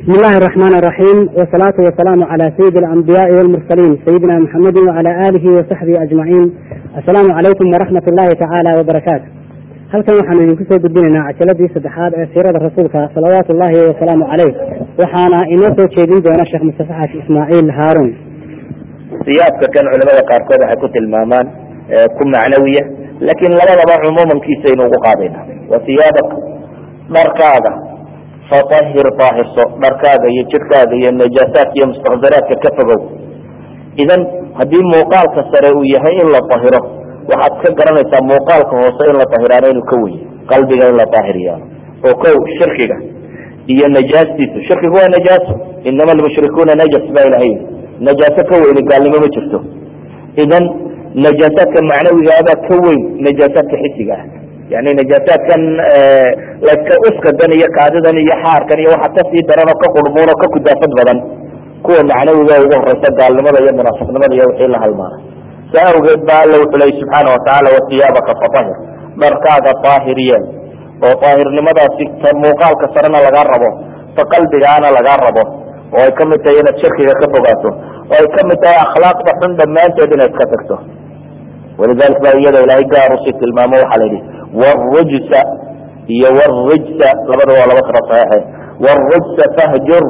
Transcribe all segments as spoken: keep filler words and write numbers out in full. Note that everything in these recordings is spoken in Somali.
بسم الله الرحمن الرحيم، والصلاة والسلام على سيد الأنبياء والمرسلين سيدنا محمد وعلى آله وصحبه أجمعين. السلام عليكم ورحمة الله تعالى وبركاته. هل كان وحنا ينكسر بديننا عشلة سدحات سيرة الرسول صلوات الله وسلامه عليه، وحنا إنه شيدين دون الشيخ مصطفى إسماعيل هارون. سياسة كان علماء قاركود حكوت المامان كن معنوية، لكن لا لا عموما كيسين وقاضينا وثيابك مركاضة فطهر طاهر صو مركاضة يجركاضة النجاسات يا مستحضرات كفروا. إذا هذه موقال كسروية هي إلا طاهرة، وحد كجرنا موقال كهوسين إلا طاهرانين الكوي قلبي إلا طاهريا وكو شركة هي النجاسة. الشرك هو نجاسة، إنما المشركون نجس بإلهين نجاسة كوي اللي قال لي ما بشرته. إذا نجاسات معنوية هذا كوي نجاسات حسية، يعني نجاسات كان آه لك أسكت دنيا كعادة دنيا حار كان يوحد تسي درنا كقربونا كقدافة بدن كو معنوي ذا وغرس قال لماذا يمنا فقد ماذا يوحي لها الماء سأوجد بالله وحلي سبحانه وتعالى وثيابك فطهر مركاض طاهريا وطاهر لماذا موقال كسرنا لقربه فقلبي أنا لقربه ويكم تيين الشرك يكفقاته ويكم تيين أخلاق بحن ما أنت دين يتكتكته. ولذلك بقى يدا إلهي قارسك الماموح عليه والرجس هي والرجس لبدو على بكرة صحيحة والرجس فهجر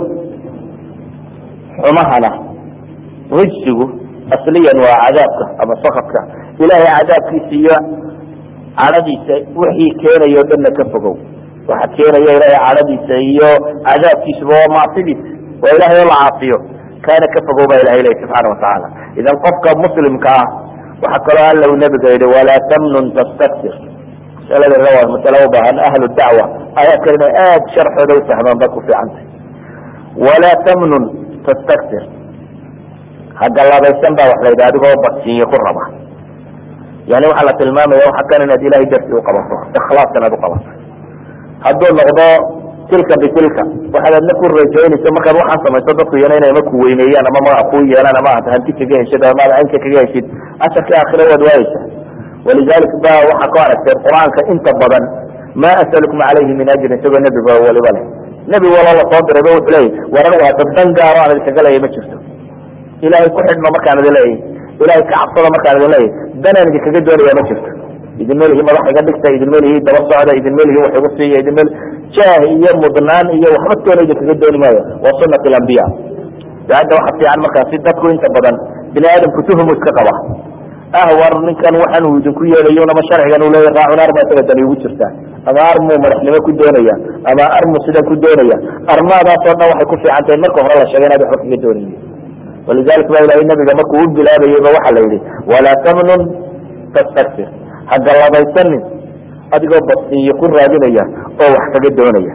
حمهنا رجسه أصليا وعذابك أما صخبك إلهي عذابك سيئة عردي وحي كان يودن كفقه وحكينا يا إلهي عردي سيئة عذابك سبوه معصبت وإلهي العاصيه كان كفقه بإلهي إليه سبحانه وتعالى. إذا القفك مسلم كاه وحكى له الله النبي قال ولا تمنن تستكثر. مسألة الرواه متلوبة عن أهل الدعوة آيات كلمة آد شرح دوسة من بكوا في عنه. ولا تمنن تستكثر حق الله بيسنبه وحلا إذا أدقوا بطسين يكون ربع يعني وحلة المامة يوم حكانا ندي الله يدرسي وقبصه إخلاص كان بقبصه هدو النغضاء تلك بتلك وحلا نكون رجعين ثم كان روحا ثم يصدقوا ينين يمكوا وينيا أنا ما أخوي أنا ما أتهنتك جيشد ما عنك جيشد أسك يا أخي رواد وايسة. ولذلك بقى وحقارك في القرآن كإنت بضن ما أسألكم عليه من أجل سوى النبي بأول وله نبي والله الله صدر بوت لي ورنوها تبدن قارا على الشغلة يمشفته إلهي كحد ما مكان ذلك إلهي كعصر مكان ذلك دنا نجي كجد ولا يمشفته إذن ماله ما راح يقدك إذن ماله توسع هذا إذن ماله وحي وصي إذن ماله شاه هي مضنان هي وحمدت ولا يجي كجد ولا ماذا وصلنا الأنبياء بعد واحد في عن مكان سيدتكم أنت بدن بني آدم كتوهم متكتبة أهور من كان وحن ويدكوا يليون ما شرع كانوا لا يقعون أربعة ثلاثة يوجرتا أما أرمو مرحلة كدونية أما أرمو سيدا كدونية أرما ذا صرنا وحي كفي عن تنمرك وهر الله شغينا بحكم الدونية. ولذلك ما إلهي النبي جمك ود بالآبا يبا وحل إليه ولا تمنن تستكثر حق الله بيسنن أدقوا بطني يكون راجنية أو وحكا الدونية.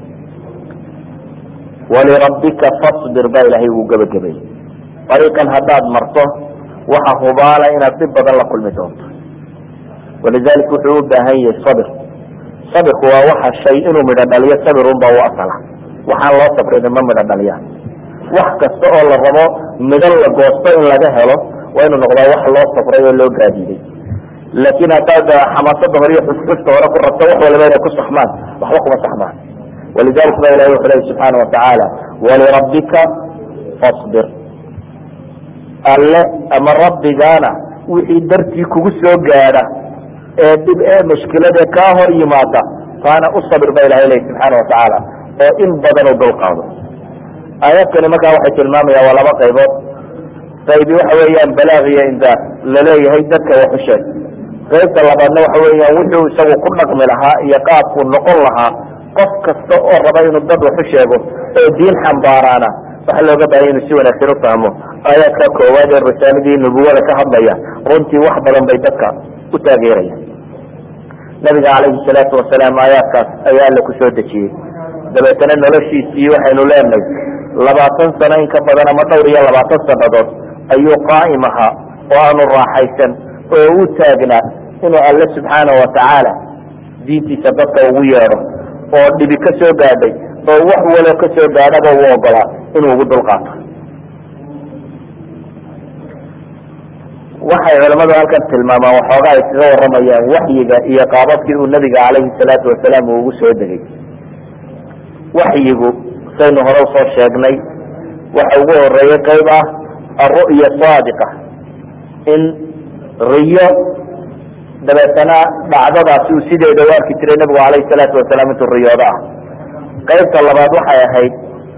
ولربك فاصبر با إلهي وقب الجبي طريقا هداد مرته waxa hubaala inaad dib badan la kulmi doonto. ولذلك wuxuu u baahan yahay sabir. sabirku waa waxa shay inuu midho dhaliyo sabirun baa u asala waxaan loo sabrin ma midho dhaliya wax kasta oo la rabo midho la goosto in laga helo waa inuu noqdaa wax loo sabray oo loo gaadiday. laakiin hadaad xamaasada hore iyo xusxusta hore ku rabto wax walba inay ku saxmaan waxba kuma saxmaan. ولذلك baa ilaahay wuxuu subhanahu wa ta'ala walirabbika fasbir alle ama rabbigaana wixii dartii kugu soo gaadha ee dib ee mushkilada ka hor yimaada faana u sabir ba ilaahay leeyahay subhanahu wa ta'ala oo in badan oo dul qaado. aayadkani markaa waxay tilmaamayaan waa laba qaybood. qaybi waxa weeyaan balaagiya indaar la leeyahay dadka wax u sheeg. qaybta labaadna waxa weeyaan wuxuu isagu ku dhaqmi lahaa iyo qaabku noqon lahaa qof kasta oo raba inuu dad wax u sheego oo diin xambaaraana waxa looga baahan inuu si wanaagsan u fahmo. آيات كواد الرسالة دي نبوة كهضية رنتي واحدة لم بيتك وتاجيرية. نبي عليه الصلاة والسلام آيات آيات لك سودة شيء دبتنا نلشي سيو حين لامي لبعضن سنين كبدنا مطوريا لبعضن سنة أيو قائمها وأن الراحيسا وتاجنا إنه الله سبحانه وتعالى دينتي سبقت وياره ودي بكسر قادي ووحو ولا كسر قادي ووقلا إنه ود القاطع. waxay culimadu halkan tilmaamaan waxoogaa ay kaga waramayaan waxyiga iyo qaababkii uu nabiga calayhi salaatu wasalaam ugu soo degay. waxyigu saynu hore usoo sheegnay waxa ugu horeeyay qayb ah alru'ya saadiqa in riyo dabeetana dhacdadaasi uu sideeda u arki jiray nabigu calayhi salaatu wasalaam intuu riyoodo ah. qaybta labaad waxay ahayd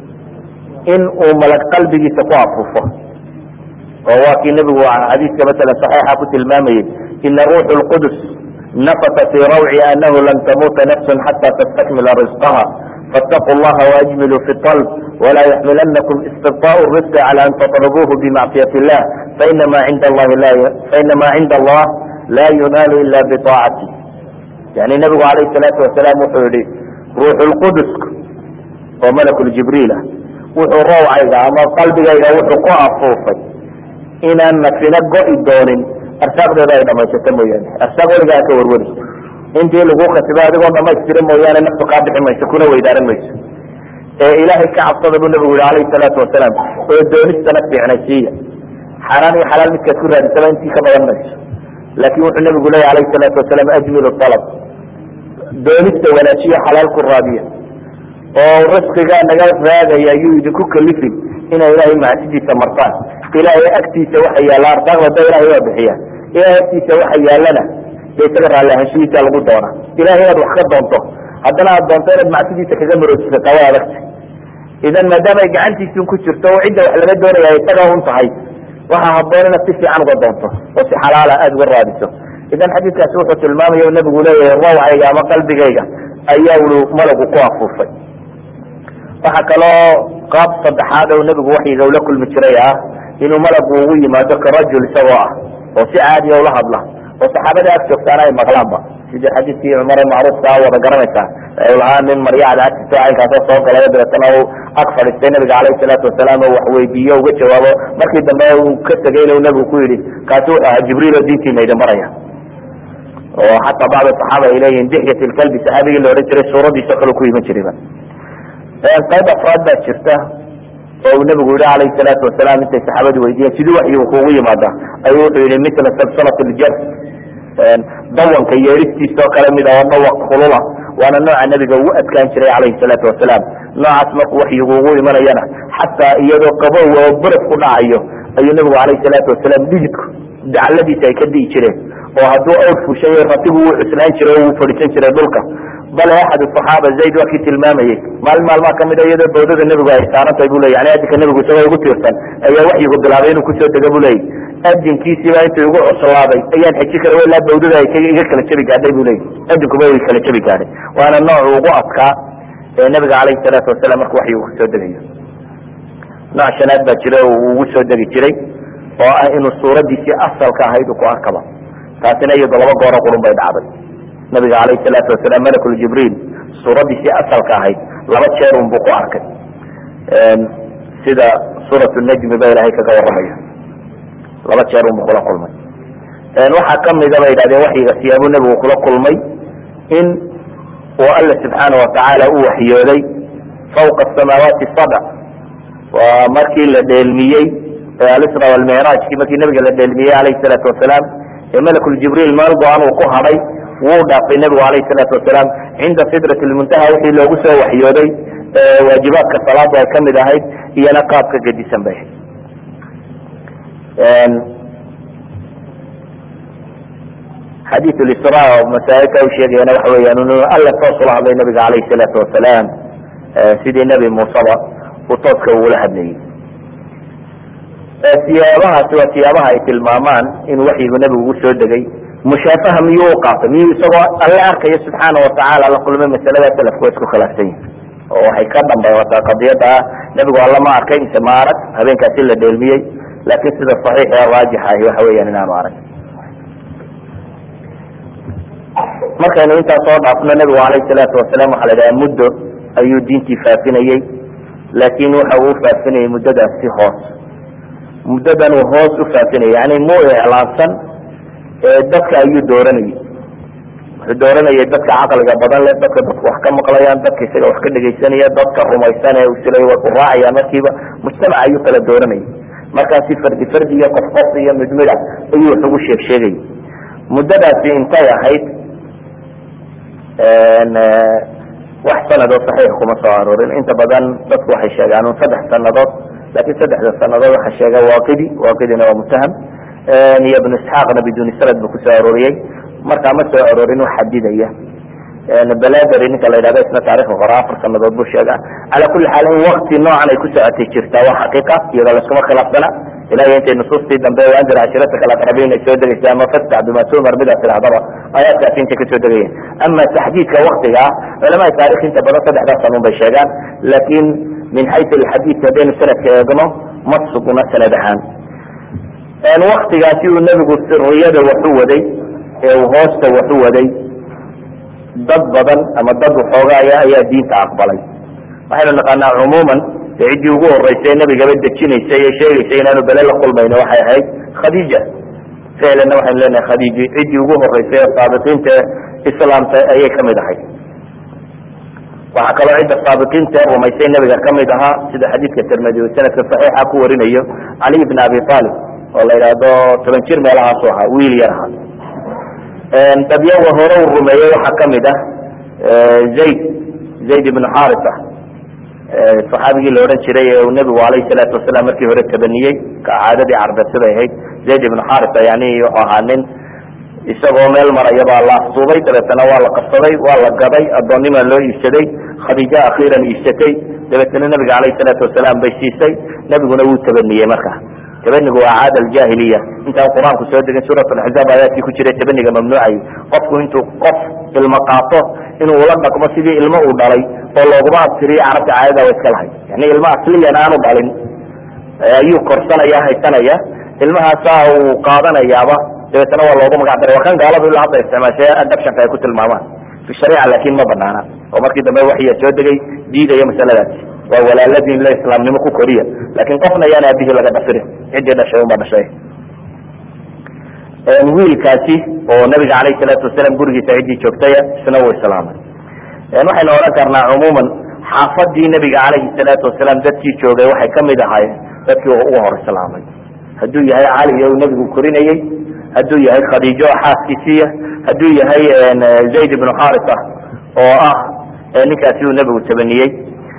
in uu malag qalbigiisa ku afuufo oo waa kii nabigu xadiiska masalan saxiixa ku tilmaamayey ina ruuxu lqudus nafata fii rawci anahu lan tamuuta nafsun xata tastakmila risqaha faاtaquu llaha waajmiluu fi طalb wala yaxmilanakum istibطaء risqi cala an taطlubuuhu bimacsiyati illah fainama cinda allahi fainama cinda allah laa yunaalu ila biطaacati. yani nabigu calayhi salaatu wasalaam wuxuu yihi ruuxu lqudusku oo malakuljibriil ah wuxuu rawcayga ama qalbigayga wuxuu ku afuufay inaan nafina go'i doonin arsaaqdeeda ay dhamaysato mooyaane. arsaaq weligaa ka warwari intii lagu khasiba adigoo dhamaystira mooyaane naftu kaa bixi mayso kuna weydaaran mayso. ee ilaahay ka cabsada buu nabigu yihi calayhi salaatu wasalaam oo doonistana fiicnaysiiya. xaaraan iyo xalaal midkaad ku raadisaba intii ka badan mayso. laakin wuxuu nabigu leeyahy calayhi salaatu wasalaam ajmilu alab, doonista wanaajiya xalaal ku raadiya oo risqigaa naga raagaya ayuu idinku kalifin inay ilaahay macsidiisa martaan. ilaahay agtiisa waxa yaalla arsaaqda ilahay waa bixiya. ilahay agtiisa waxa yaallana dee isaga raalli ahaanshihiisa lagu doona. ilahay inaad wax ka doonto haddana aad doonto inaad macsidiisa kaga maroojisataa waa adagta. idan maadaama ay gacantiisun ku jirto oo cidda wax laga doonaya isaga un tahay waxaa haboon inaad si fiican uga doonto oo si xalaala aada uga raadiso. idan xadiidkaasi wuxuu tilmaamaya u nabigu leeyahay rawcayga ama qalbigayga ayaa ulu malagu ku afuufay. waxaa kaloo qaab saddexaad oo nabigu waxyiga ula kulmi jiray ah inuu malagu ugu yimaado karajul isagoo ah oo si caadiya ula hadla oo saxaabada ag joogtaana ay maqlaanba, sidii xadiidkii cumar macruufka a wada garanaysaa lahaa nin maryacda agtiso caynkaasoo soo galay dabeetana uu ag fadhiistay nabiga calayhi salaatu wasalaam oo wax weydiiyo uga jawaabo. markii dambe uu ka tegayna u nabigu ku yidhi kaasi wuxuu ahaa jibriil oo diintiina idin baraya. oo xataa bacda saxaaba ay leeyihin dixyat lkalbi saxaabigii la odhan jiray suuradiisa kale ku iman jirayba. qayb afraad baa jirta oo uu nabigu yihi calayhi salaatu wasalaam intay saxaabadu weydiiyeen sidii waxyigu kuugu yimaada ayuu wuxuu yihi mila salsalat ljar, dawanka yeeristiisa oo kale mid oo dawaq kulula waana nooca nabiga ugu adkaan jiray calayhi salaatu wasalaam. noocaas markuu waxyigu ugu imanayana xataa iyadoo qabow oo baraf ku dhacayo ayuu nabigu calayhi salaatu wasalaam dhididku dacaladiisa ay ka di'i jireen oo hadduu awr fushayo ratigu wuu cuslaan jiray oo wuu fadhiisan jiray dhulka. bale axad saxaaba zayd waa kii tilmaamayey maalin maalmaa kamid a iyadoo bawdada nebigu ay saarantahay bu ley yani adinka nebigu isagoo igu tiirsan ayaa waxyigu bilaabay inuu kusoo dega bu leeyay. adinkiisiiba intuu igu cuslaaday ayaan xeji kara ilaa bawdada ay iga kala jabi gaadhay bu leeyay. adinkuba way kala jabi gaadhay. waana nooc ugu adkaa ee nabiga calayhi salaatu wasalaam marka waxyigu kusoo degayo. nooc shanaad baa jira uu ugu soo degi jiray oo ah inuu suuradiisii asalka ahayd uu ku arkaba. taasina iyado laba gooro qurun bay dhacday. nabiga calayhi salaatu wasalaam malakuljibriil suuradiisii asalka ahayd laba jeer un buu ku arkay, sida suurat najmi ba ilahay kaga waramaya. laba jeer un buu kula kulmay. waxaa kamida bay yidhahdeen waxyiga siyaabuu nabigu kula kulmay in uu alla subxaana watacaala u waxyooday fawqa asamaawaati sabc. waa markii la dheelmiyey alisra walmicraajkii markii nabiga la dheelmiyey calayhi salaatu wasalaam ee malakuljibriil meel go-an uu ku hadhay wuu dhaafay nabigu calayhi salaatu wasalaam cinda sidrat lmuntaha wixii loogu soo waxyooday waajibaadka salaadu ay kamid ahayd iyona qaabka gedisan bay ahayd. xadiiu lisra oo masaailka u sheegayana waxa weeyaan inuu alla toos ula hadlay nabiga calayhi salaatu wasalaam sidii nebi muuseba uu tooska ugula hadlayay. siyaabahaasi waa siyaabaha ay tilmaamaan inuu waxyigu nebigu ugu soo degay. mushaafaha miyuu u qaatay miyuu isagoo alle arkayo subxaana watacaala la kulmay masalada salafku way isku khilaafsan yihin oo waxay ka dambaywataa qadiyada ah nebigu alla ma arkay mise ma arag habeenkaasi la dheelmiyey. laakin sida saxiix ee raajix ahi waxa weeyaan inaanu arag. markaynu intaa soo dhaafno nebigu calayhi salaatu wasalaam waxaa la idhaha muddo ayuu diintii faafinayey, laakin waxa uu faafinayay muddadaas si hoos. muddadan uu hoos u faafinayay yani muu iclaansan dadka ayuu dooranayay. wuxuu dooranayay dadka caqliga badan leh, dadka dadku wax ka maqlayaan, dadka isaga wax ka dhegaysanaya, dadka rumaysan ee usilay way ku raacayaan. markiiba mujtamac ayuu kala dooranayay. markaasi fardi fardi iyo qof qof iyo mid mid ah ayuu wax ugu sheeg sheegayay. muddadaasi intay ahayd wax sanadoo saxiix kuma soo aroorin. inta badan dadku waxay sheegaan un saddex sanadood, laakiin saddexda sanadood waxaa sheega waaqidi, waaqidina waa mutaham, iyo ibnu isxaaqna biduni sanad buu kusoo arooriyey, markaa ma soo aroorin wax xadidaya. baladari ninka la yidhahdo isna taarikhda qora afar sanadood buu sheegaa. calaa kulli xaal in wakti noocan ay ku socotay jirtaa waa xaqiiqa, iyadoo laskuma khilaafsana ilaa intay nusuustii dambe anzir cashirata kala aqrabiin ay soo degaysa ama fastac bima tumar midaa tidhahdaba aayaadkaasi intay kasoo degayeen. ama taxdiidka waktiga ah culamada taarikh inta badan saddexdaas sanuun bay sheegaan, laakiin min xaysu alxadiidka haddaynu sanadka eegno ma sugna sanad ahaan. waktigaasi uu nebigu siriyada waxu waday ee uu hoosta waxu waday, dad badan ama dad waxoogaaya ayaa diinta aqbalay. waxaynu naqaanaa cumuuman ciddii ugu horeysay nabigaba dejinaysay ee sheegaysay inaanu bele la kulmayno waxay ahayd khadiija. ficlanna waxaynu leenahay khadiiji ciddii ugu horeysay ee saabiqiinta islaamta ayay kamid ahayd. waxaa kaloo cidda saabiqiinta rumaysay nabiga kamid ahaa sida xadiidka tirmidi uu sanadka saxiixa ku warinayo cali ibn abi talib oo la yidhaahdo toban jir meelahaasu ahaa, wiil yar ahaa. dadyaga hore uu rumeeyey waxaa kamid ah zayd zayd ibnu xarisa, saxaabigii la odhan jiray ee uu nebigu alayhi salaatu wasalaam markii hore tabaniyey, ka caadadii carbeed siday ahayd. zayd ibnu xarisa yani wuxuu ahaa nin isagoo meel maraya baa la afsuubay, dabeetana waa la qabsaday, waa la gaday, addoonnima loo iibsaday, khadiija akhiiran iibsatay, dabeetana nebiga alayhi salaatu wasalaam bay siisay, nebiguna wuu tabaniyey. marka tabanigu waa caada aljaahiliya. intaan qur-aanku soo degin suurat alxzaab aayaadkii ku jiray tabaniga mamnuucay, qofku intuu qof ilmo qaato inuu ula dhaqmo sidii ilmo uu dhalay oo looguma abtiriyo carabta caadada wa iska lahay. yani ilmo asliyan aanu dhalin ayuu korsanaya, haysanaya, ilmahaasaa uu qaadanayaaba, dabeetana waa loogu magac daray. waa kan gaaladu ilaa hadda isticmaashay adabshanka ay ku tilmaamaan fi shariica, laakin ma banaana. oo markii dambe waxya soo degay diidaya masaladaasi. waa walaaladin la islaamnimo ku koriya, laakin qofna yaan aabihii laga dhafirin, ciddii dhashay unbaa dhashay. wiilkaasi oo nabiga alayhi salaatu wasalaam gurigiisa ciddii joogtaya isna wuu islaamay. waxaynu odhan karnaa cumuuman xaafadii nabiga alayhi salaatu wasalaam dadkii joogay waxay kamid ahaayeen dadkii ugu hor islaamay. hadduu yahay cali oo nebigu korinayey, hadduu yahay khadiijo xaaskiisiiya, hadduu yahay zayd ibnu xarisa oo ah ninkaasi uu nebigu tabaniyey.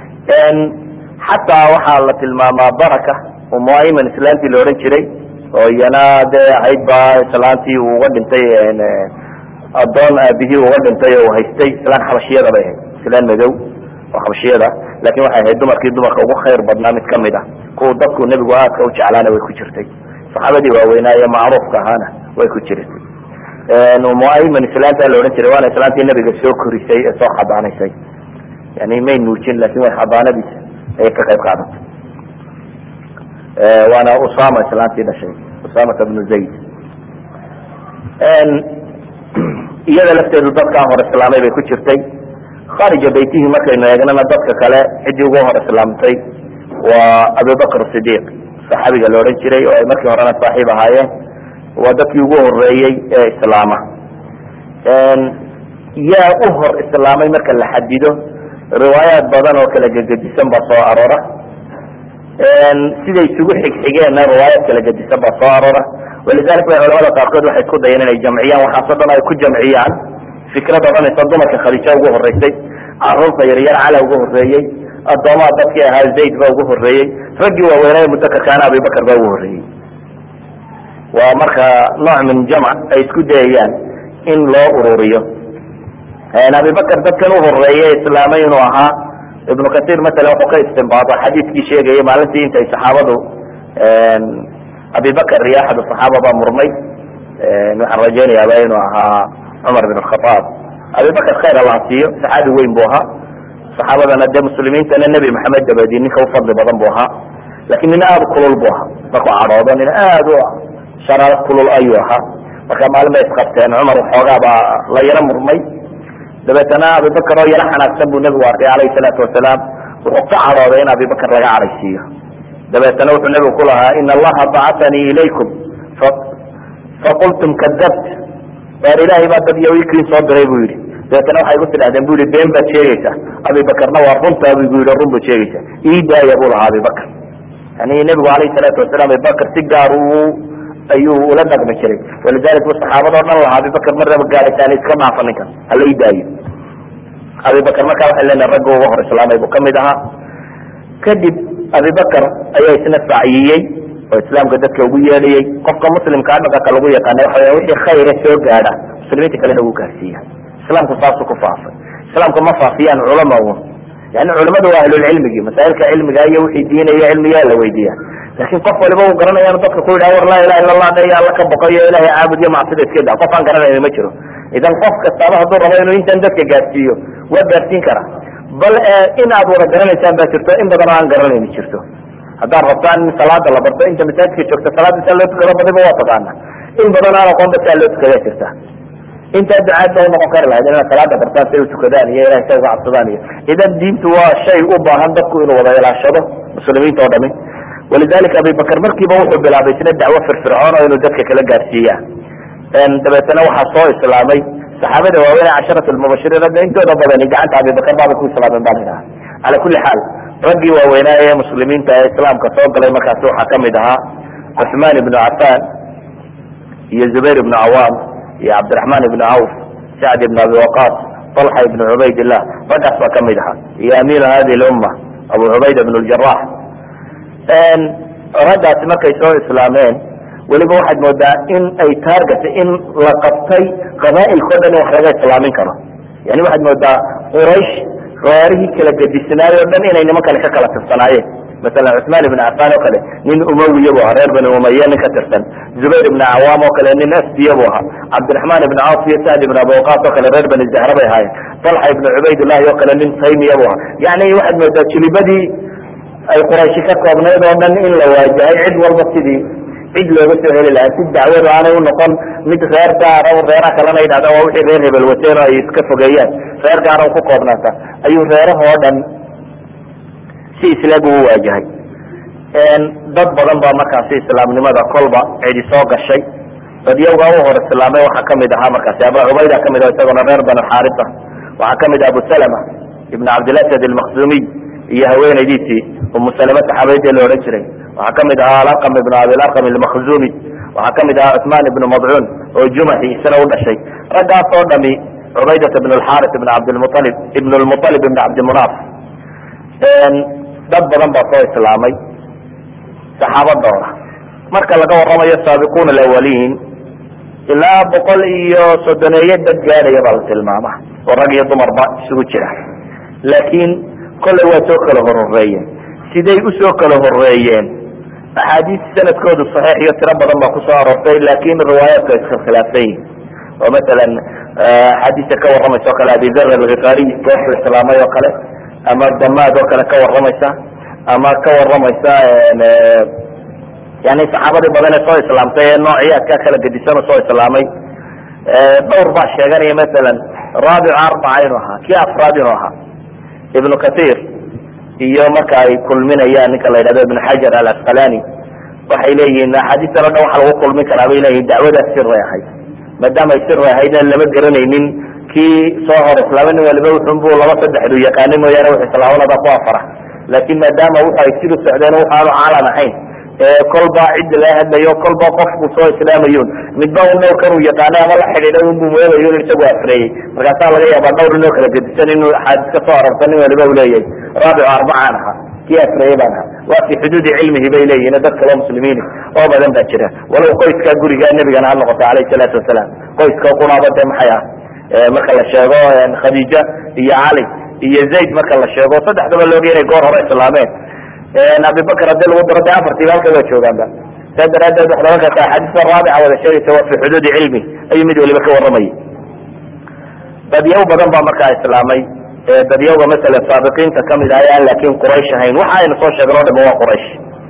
xataa waxaa la tilmaamaa baraka umu ayman islaantii la odhan jiray oo iyana dee ahayd ba islaantii uu uga dhintay adoon aabihii uga dhintay oo haystay. islaan xabashiyada bay ahayd, islaan madow oo xabashiyada, laakin waxay ahayd dumarkii dumarka ugu khayr badnaa mid kamid ah, kuwa dadku nebigu aadka u jeclaana way ku jirtay. saxaabadii waaweynaa ee macruufka ahaana way ku jirtay. umu ayman islaanta la odhan jiray waana islaantii nabiga soo korisay ee soo xabaanaysay. yani may nuujin, laakin way xabaanadiisa ayay ka qayb qaadatay. waana usama islaantii dhashay, usamata bnu zayd. iyada lafteedu dadkaa hor islaamay bay ku jirtay. kharija baytihi markaynu eegnana dadka kale ciddii ugu hor islaamtay waa abubakr sidiq, saxaabiga la odhan jiray oo ay markii horena saaxiib ahaayeen. waa dadkii ugu horeeyey ee islaama. yaa u hor islaamay marka la xadido riwaayaat badan oo kala gegedisan baa soo aroora. siday isugu xigxigeenna riwaayaat kala gedisan baa soo aroora. walidalik bay culamada qaarkood waxay isku dayeen inay jamciyaan waxaasoo dhan ay ku jamciyaan fikrad odhanaysa dumarka khadiija ugu horeysay, caruurta yaryar cala ugu horeeyey, addoomaha dadkii ahaa zayd ba ugu horeeyey, raggii waaweynaaye mudakarkaana abubakar baa ugu horeeyey. waa marka nooc min jamc ay isku dayayaan in loo ururiyo. abubakar dadkan u horeeye islaamay inuu ahaa ibnu kair masala wuxuu ka istinbaado xadiidkii sheegayay maalintii intay saxaabadu abibakar iyo axad saxaaba baa murmay. waxaan rajaynayaaba inuu ahaa cumar bin khaaab. abibakar khayr allah siiyo, saxaabi weyn buu ahaa. saxaabadana dee muslimiintana nebi maxamed dabadi ninka ufadli badan buu ahaa, lakin nin aada kulul buu ahaa. markuu cadhoodo nin aad u sharaaro kulul ayuu ahaa. marka maalin bay isqabteen, cumar waxoogaa baa la yaro murmay. dabeetana abibakar oo yaro xanaagsan buu nebigu arkay alayhi salaatu wasalaam, wuxuu ka cadhooday in abibakar laga cadhaysiiyo. dabeetana wuxuu nebigu ku lahaa in allaha bacatanii ilaykum faqultum kadabt, waar ilaahay baa dad iyo ikiin soo diray buu yihi. dabeetana waxay ku tidhahdeen bu yihi been baad sheegaysaa. abibakarna waa runtaa bu yihi run baad sheegaysaa, ii daaya buu lahaa abibakar. yani nebigu alayhi salaatu wasalaam abibakar si gaar ayuu ula dhaqmi jiray. walidalik bu saxaabado dhan lahaa abibakar marnaba gaadhaysaan iska dhaafa ninkan hala ii daayo. abibakar markaa waxay leenahay ragga uga hor islaamay buu kamid ahaa. kadib abibakar ayaa isna faaciyey oo islaamka dadka ugu yeedhayey. qofka muslimkaa dhaqanka lagu yaqaana waxa weya wixii khayra soo gaadha muslimiinta kalena ugu gaarsiiya. islaamku saasuu ku faafay. islaamku ma faafiyaan culama un, yani culamadu waa ahlulcilmigii, masaa'ilka cilmiga iyo wixii diinaya cilmigaa la weydiiya. laakin qof waliba uu garanaya inu dadka ku yidhaha war laa ilaha illa allah de alla ka boqoyo ilahay caabud iyo macsida iska daa. qof aan garanayna ma jiro. idan qof kastaaba hadduu rabo inuu intan dadka gaarsiiyo waa gaarsiin kara. bal in aad wada garanaysaan baa jirto, in badan oo aan garanayni jirto. haddaad rabtaan in salaada la barto, inta masaajidka joogta salaada saa loo tukado badiba waa taqaana. in badan aan aqoonba saa loo tukadaa jirta. intaa ducaad ba unoqon kari lahayd inaad salaada bartaan say utukadaan iyo ilahay say uga cabsadaan iyo. idan diintu waa shay u baahan dadku inuu wada ilaashado, muslimiinta oo dhami. walidalika abibakar markiiba wuxuu bilaabay isna dacwo firfircoon oo inuu dadka kala gaarsiiya. dabeetana waxaa soo islaamay saxaabada waaweyn casharat lmubashiriin, ragga intooda badani gacanta abibakar baaba ku islaameen baa laydhaha. cala kuli xaal raggii waaweynaa ee muslimiinta ee islaamka soo galay markaasi waxaa kamid ahaa cuثmaan ibnu cafan iyo zubayr ibnu cawaam iyo cabdiraxmaan ibnu cawf, sacd ibn abi waqas, طalxa ibnu cubaydillah, raggaas baa kamid ahaa, iyo amiinu hadi lumma abu cubayda ibn ljarax. raggaasi markay soo islaameen weliba waxaad moodaa in ay taargatay in la qabtay qabaailkao dhan in wax laga islaamin karo. yani waxaad moodaa quraysh reerihii kala gedisnaay o dhan inay niman kale ka kala tirsanaayeen. masalan cuثmaan ibn cafan oo kale nin umawiya bu ahaa, reer bani umaya nin ka tirsan. zubayr ibn cawaam oo kale nin asdiya bu ahaa. cabdiraxmaan ibn cawf iyo sacd ibn abi waqas oo kale reer bani zahra bay ahaayeen. طalxa ibn cubaydillahi oo kale nin taymiya bu ahaa. yani waxaad moodaa jilibadii ay qurayshi ka koobnayd oo dhan in la waajahay cid walba sidii cid looga soo heli lahaa, si dacwadu aanay unoqon mid reer gaara reeraha kalena yidhahda waa wixii reer hebel wateen oo ay iska fogeeyaan, reer gaara ku koobnaata ayuu reeraha oo dhan si islaam u waajahay. dad badan baa markaasi islaamnimada kolba cidi soo gashay. dadyaga u hor islaamay waxaa kamid ahaa markaasi abu cubayda kamid ah, isagona reer bani xaarisa. waxaa kamid ah abu salama ibn cabdilasad almaqzumiy iyo haweenaydiisii umu salama saxaabayadii la odhan jiray. waxaa kamid ahaa alarqam ibn abilarqam almakhzumi. waxaa kamid ahaa cuثmaan ibn madcuun oo jumaxi isna u dhashay. raggaas oo dhami cubaydat ibn alxaris ibn cabdilmualib ibn lmualib ibn cabdimunaaf. dad badan baa soo islaamay saxaabadooda. marka laga waramayo saabiquuna alawaliin ilaa boqol iyo soddoneeye dad gaadhaya baa la tilmaama oo rag iyo dumarba isugu jira. laakiin kolley waa soo kala horhoreeyeen. siday usoo kala horeeyeen axaadiis sanadkoodu saxiix iyo tiro badan baa kusoo aroortay, laakin riwaayaadka iskhilaafsan yihin. oo masalan axaadiista ka warramaysa o kale abi dar alghifariy goortu islaamay oo kale, ama damaad oo kale ka warramaysa, ama ka warramaysa yani saxaabadii badan ee soo islaamtay ee noociyaadka kala gedisan oo soo islaamay. dhowr baa sheeganaya masalan raabicu arbaca inuu ahaa, kii afraad inuu ahaa ibnu kathir iyo marka ay kulminayaan ninka la yidhahdo ibn xajar alasqalani waxay leeyihiin axaadiistan o dhan waxa lagu kulmin karaa bay leeyihin dacwadaas siray ahayd. maadaama ay sir ahaydna lama garanaynin kii soo hor islaamay nin waliba wuxunbu laba saddexdu yaqaana mooyaane wux islaamnada ku afara. laakin maadaama wuxu ay sidu socdeen waxaanu caalan ahayn, kolba cid laga hadlayo kolba qofku soo islaamayon midba un dhowrkan uu yaqaana ama la xidhiidhay unbu moodayo in isagu afreeyey. markaasaa laga yaabaa dhowr inoo kala gedisan inuu axaadiis ka soo arorta nin waliba u leeyahay raabicu arbacaan ahaa, kii afreeye baan ahaa. waa fi xuduudi cilmihi bay leeyihin dad kaloo muslimiin oo badan baa jira. walow qoyska guriga nebigana ha noqoto alayhi salaatu wasalaam, qoyska kunaaba dee maxay ah marka la sheego khadiija iyo cali iyo zayd marka la sheego saddexdaba looga inay goor hore islaameen. abibakr hadii lagu daro de afartiiba halka waa joogaanba. saa daraadeed waxaa laga kartaa axaadiista raabica wada sheegaysa waa fi xuduudi cilmi ayuu mid waliba ka warramayay. dadyaw badan baa markaa islaamay. dadyawga masalan saabiqiinta kamid ah aan laakin quraysh ahayn. waxa aynu soo sheegno o dhama waa quraysh.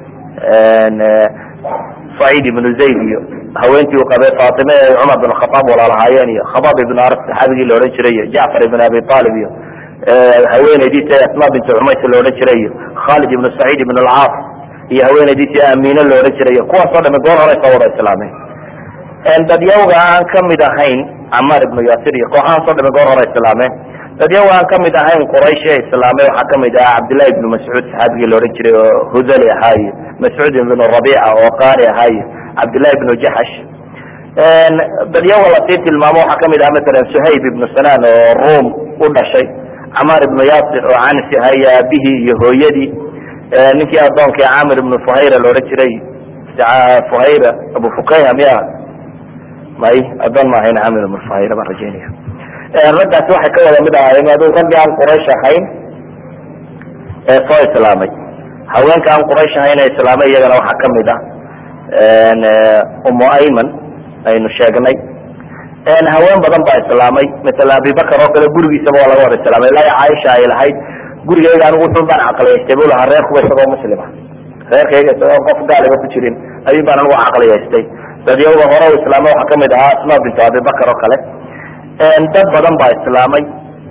saciid ibnu zayd iyo haweentii u qabay faatime ee cumar bin khataab walaalahaayeen iyo khabaab ibn aras saxaabigii la odhan jiray iyo jacfar ibn abi talib iyo haweenaydiisa asma bintu cumays la odhan jiray iyo khalid ibnu saciid ibn alcaas iyo haweenaydiisa amine la odhan jiray kuwaas oo dhami goor hore soo wada islaameen. dadyawga aan kamid ahayn camaar ibnu yasir iyo kooxahaas oo dhami goor hore islaameen. dadyaga aan kamid ahayn quraysh ee islaamay waxaa kamid ah cabdillahi ibnu mascuud saxaabigii la odhan jiray oo huzali ahaa iyo mascuud ibnu rabiica oo qaari ahaa iyo cabdillahi ibnu jaxash. dadyaga lasii tilmaamo waxaa kamid ah masalan suhayb ibnu sanaan oo ruum u dhashay, camaar ibnu yaasir oo canis yahay aabihii iyo hooyadii ninkii adoonka camir ibnu fuhayra la ohan jiray fuhayra abu fukayha miya may adoon ma ahayn camir ibnu fuhayra baan rajaynaya raggaasi waxay ka wada mid ahaayeen aduu raggii aan quraysh ahayn ee soo islaamay haweenka aan quraysh ahayn ee islaamay iyagana waxaa kamid ah umu ayman aynu sheegnay haween badan baa islaamay maala abibakar oo kale gurigiisaba waa laga wada islaamay ilaa caaisha ay lahayd gurigeyga anigu wuxun baan caqliyaystay bu lahaa reerkuba isagoo muslima reerkayga isagoo qof gaaliba ku jirin ayun baan anigu caqliyaystay dadyawda hore u islaamay waxaa kamid ahaa asma bintu abibakar oo kale dad badan baa islaamay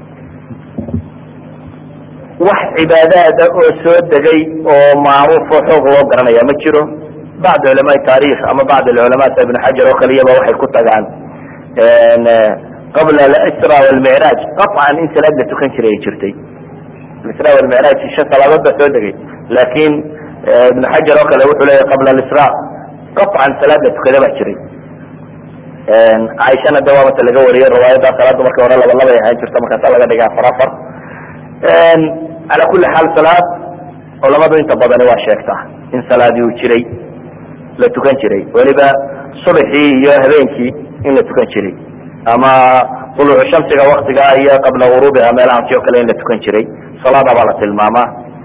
wax cibaadaada oo soo degay oo macruuf oo xoog loo garanaya ma jiro bacd culamaai taarikh ama bacd culamaat ibn xajar oo kaliyaba waxay ku tagaan qabla alisra walmicraaj qaطcan in salaad la tukan jiray ay jirtay isra walmicraaj shan salaadood baa soo degay laakin ibn xajar oo kale wuxuu leeyahy qabla alisra qaطcan salaad la tukada baa jiray caaishana de waabata laga wariyay riwaayada salaada markii hore laba labay ahaan jirta markaasa laga dhigay afar afar ala kuli xaal salaad culamadu inta badani waa sheegtaa in salaadii uu jiray la tukan jiray weliba subaxii iyo habeenkii in la tukan jiray ama uluucu shamsiga waktiga iyo qabla guruubiha meelahaasi oo kale in la tukan jiray salaada baa la tilmaamaa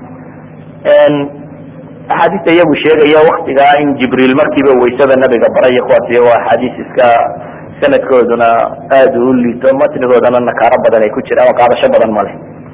axaadiista iyagu sheegaya waktigaa in jibriil markiiba waysada nabiga baray kuwaasi waa axaadiis iska sanadkooduna aada u liito matnigoodana nakaaro badan ay ku jiraan oo qaadasho badan male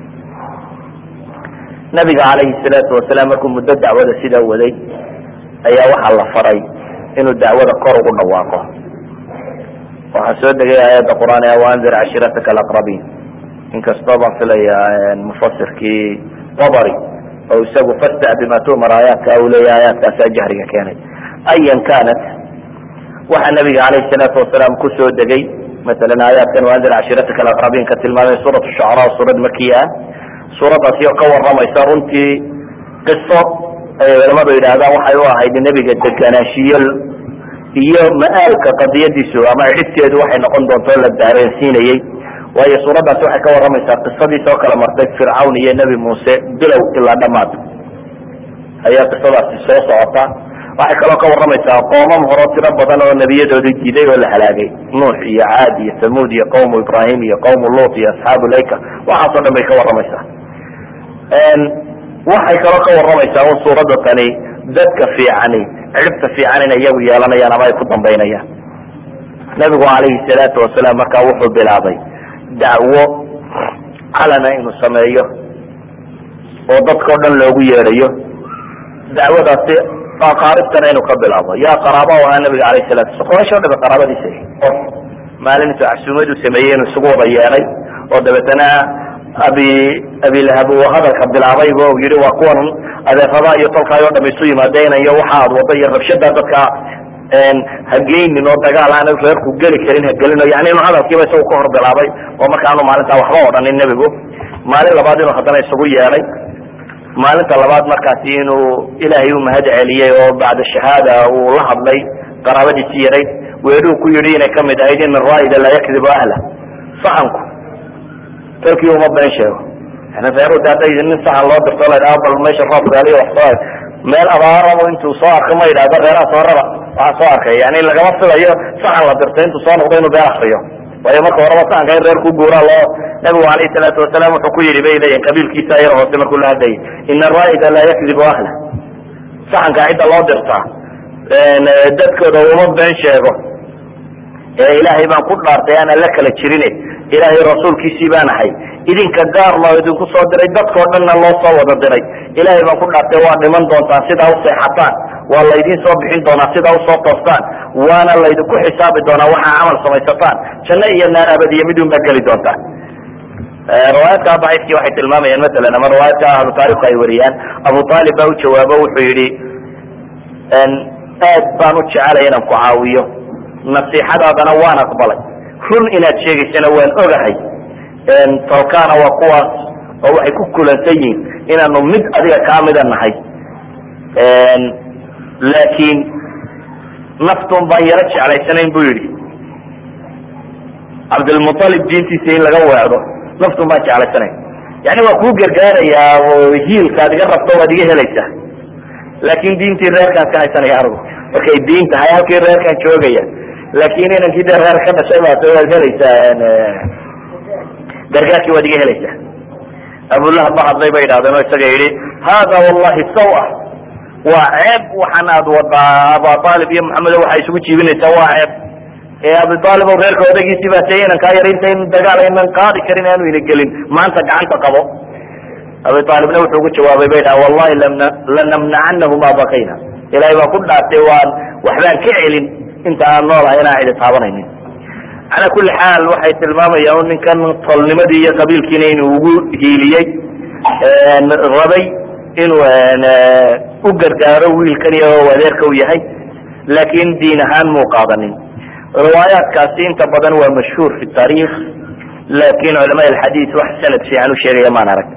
nabiga calayhi salaatu wasalaam markuu muddo dacwada sidaa waday ayaa waxaa la faray inuu dacwada kor ugu dhawaaqo waxaa soo degay aayadda qur'aan ee waanzir cashirataka alaqrabiin inkastoo baan filaya mufasirkii tabari oo isagu fasdac bima tu'mar aayaadka u leeyahay aayaadkaasaa jahriga keenay ayan kanat waxaa nabiga calayhi salaatu wasalaam kusoo degay masalan aayaadkan waanzir cashirataka alaqrabiin ka tilmaamay suurat shucaraa suurad makiya ah suuradaasi oo ka waramaysa runtii qiso ay culamadu yidhaahdaan waxay u ahayd nebiga deganaashiyo iyo ma-aalka qadiyadiisu ama cidhibteedu waxay noqon doonto la daareensiinayey waayo suuraddaasi waxay ka waramaysaa qisadiisa oo kala martay fircawn iyo nebi muuse bilow ilaa dhamaad ayaa qisadaasi soo socota waxay kaloo ka waramaysaa qoomam horo tiro badan oo nebiyadoodii diiday oo la halaagay nuux iyo caad iyo thamuud iyo qawmu ibrahim iyo qawmu luut iyo asxaabu layka waxaasoo dhan bay ka waramaysaa waxay kaloo ka waramaysaa un suuradda tani dadka fiicani ciribta fiican inay iyagu yeelanayaan ama ay ku dambaynayaan nabigu calayhi salaatu wasalaam markaa wuxuu bilaabay dacwo calana inuu sameeyo oo dadkao dhan loogu yeedhayo dacwadaasi aqaaribtana inuu ka bilaabo yaa qaraaba u ahaa nabiga alayh salatu wasala quraysh o dhami qaraabadiisa qof maalin intuu casuumad u sameeyey inuu isugu wada yeedhay oo dabeetana abi abilahab uu hadalka bilaabayba u yihi waa kuwan adeerada iyo tolkaay o dham isu yimaadeynayo waxa ad wada iyo rabshada dadka hageynin oo dagaal aan reerku geli karin hagelino yani inuu hadalkiiba isagu ka hor bilaabay oo marka aanu maalintaa waxba odhanin nebigu maalin labaad inuu haddana isugu yeedhay maalinta labaad markaasi inuu ilaahay u mahad celiyey oo bacda shahaada uu la hadlay qaraabadiisi yarayd weeduu ku yihi inay kamid ahayd in araa'ida laa yakdibu ahla saxanku tolkii uma been sheego yani reeruda hadday nin saxan loo dirto la yidhaha bal meesha roobka aliyo wax soo meel abaarabo intuu soo arko ma yidhahdo reeraha soo raba waxaa soo arkay yani lagama filayo saxan la dirto intuu soo noqdo inuu been akriyo waayo marka horeba saxanka in reer ku guuraa loo nabigu alayhi salaatu wasalaam wuxuu ku yidhi bay leeyihin qabiilkiisa yar hoose markuu la hadlayay ina araa'ida laa yakdibu ahla saxanka cidda loo dirtaa dadkooda uma been sheego ee ilaahay baan ku dhaartay aan alla kala jirine ilaahay rasuulkiisii baan ahay idinka gaar loo idinku soo diray dadkao dhanna loo soo wada diray ilaahay baan ku dhaartay waa dhiman doontaan sidaa u seexataan waa laydin soo bixin doonaa sidaa usoo toostaan waana laydinku xisaabi doonaa waxaa camal samaysataan janno iyo naar abadiya midun baa geli doontaan riwaayaadka daciifkii waxay tilmaamayaan masalan ama riwaayaadka ahlu taariku ay wariyaan abu aalib baa u jawaabo wuxuu yihi aad baan u jecelay inaan ku caawiyo nasiixadaadana waan aqbalay run inaad sheegaysana waan ogahay tolkaana waa kuwaas oo waxay ku kulansan yihiin inaanu mid adiga kaa mida nahay laakiin naftun baan yaro jeclaysanayn bu yihi cabdilmualib diintiisa in laga weecdo naftun baan jeclaysanayn yani waa kuu gargaarayaa oo hiilkaad iga rabto waad iga helaysaa, laakin diintii reerkaan ka haysanaya anigu markay diin tahay halkii reerkaan joogaya, laakin inankii dee reer ka dhashay baas waad helaysaa gargaarkii waad iga helaysaa. abulahab ba hadlay bay idhahdeen oo isaga yidhi hada wallahi sawa, waa ceeb waxaan aad wadaa aba aalib iyo maxamed waxay isugu jiibinaysaa waa ceeb. ee abi aalib oo reerka odagiisii baa tay inankaa yar inta in dagaal aynan qaadi karin aanu ina gelin maanta gacanta qabo. abi aalibna wuxuu ugu jawaabay bay dhaha wallahi lanamnacanahu ma bakayna, ilahay baa ku dhaartay waan waxbaan ka celin inta aan noolahay inaan cidi taabanaynin. ala kuli xaal waxay tilmaamayaan ninkan tolnimadii iyo qabiilkiina inuu ugu hiiliyey, rabay inuu u gargaaro wiilkan iyo adeerka u yahay, laakin diin ahaan muu qaadanin. riwaayaatkaasi inta badan waa mashhuur fi taarikh, laakin culama alxadiid wax sanad fiican u sheegaya maan arag.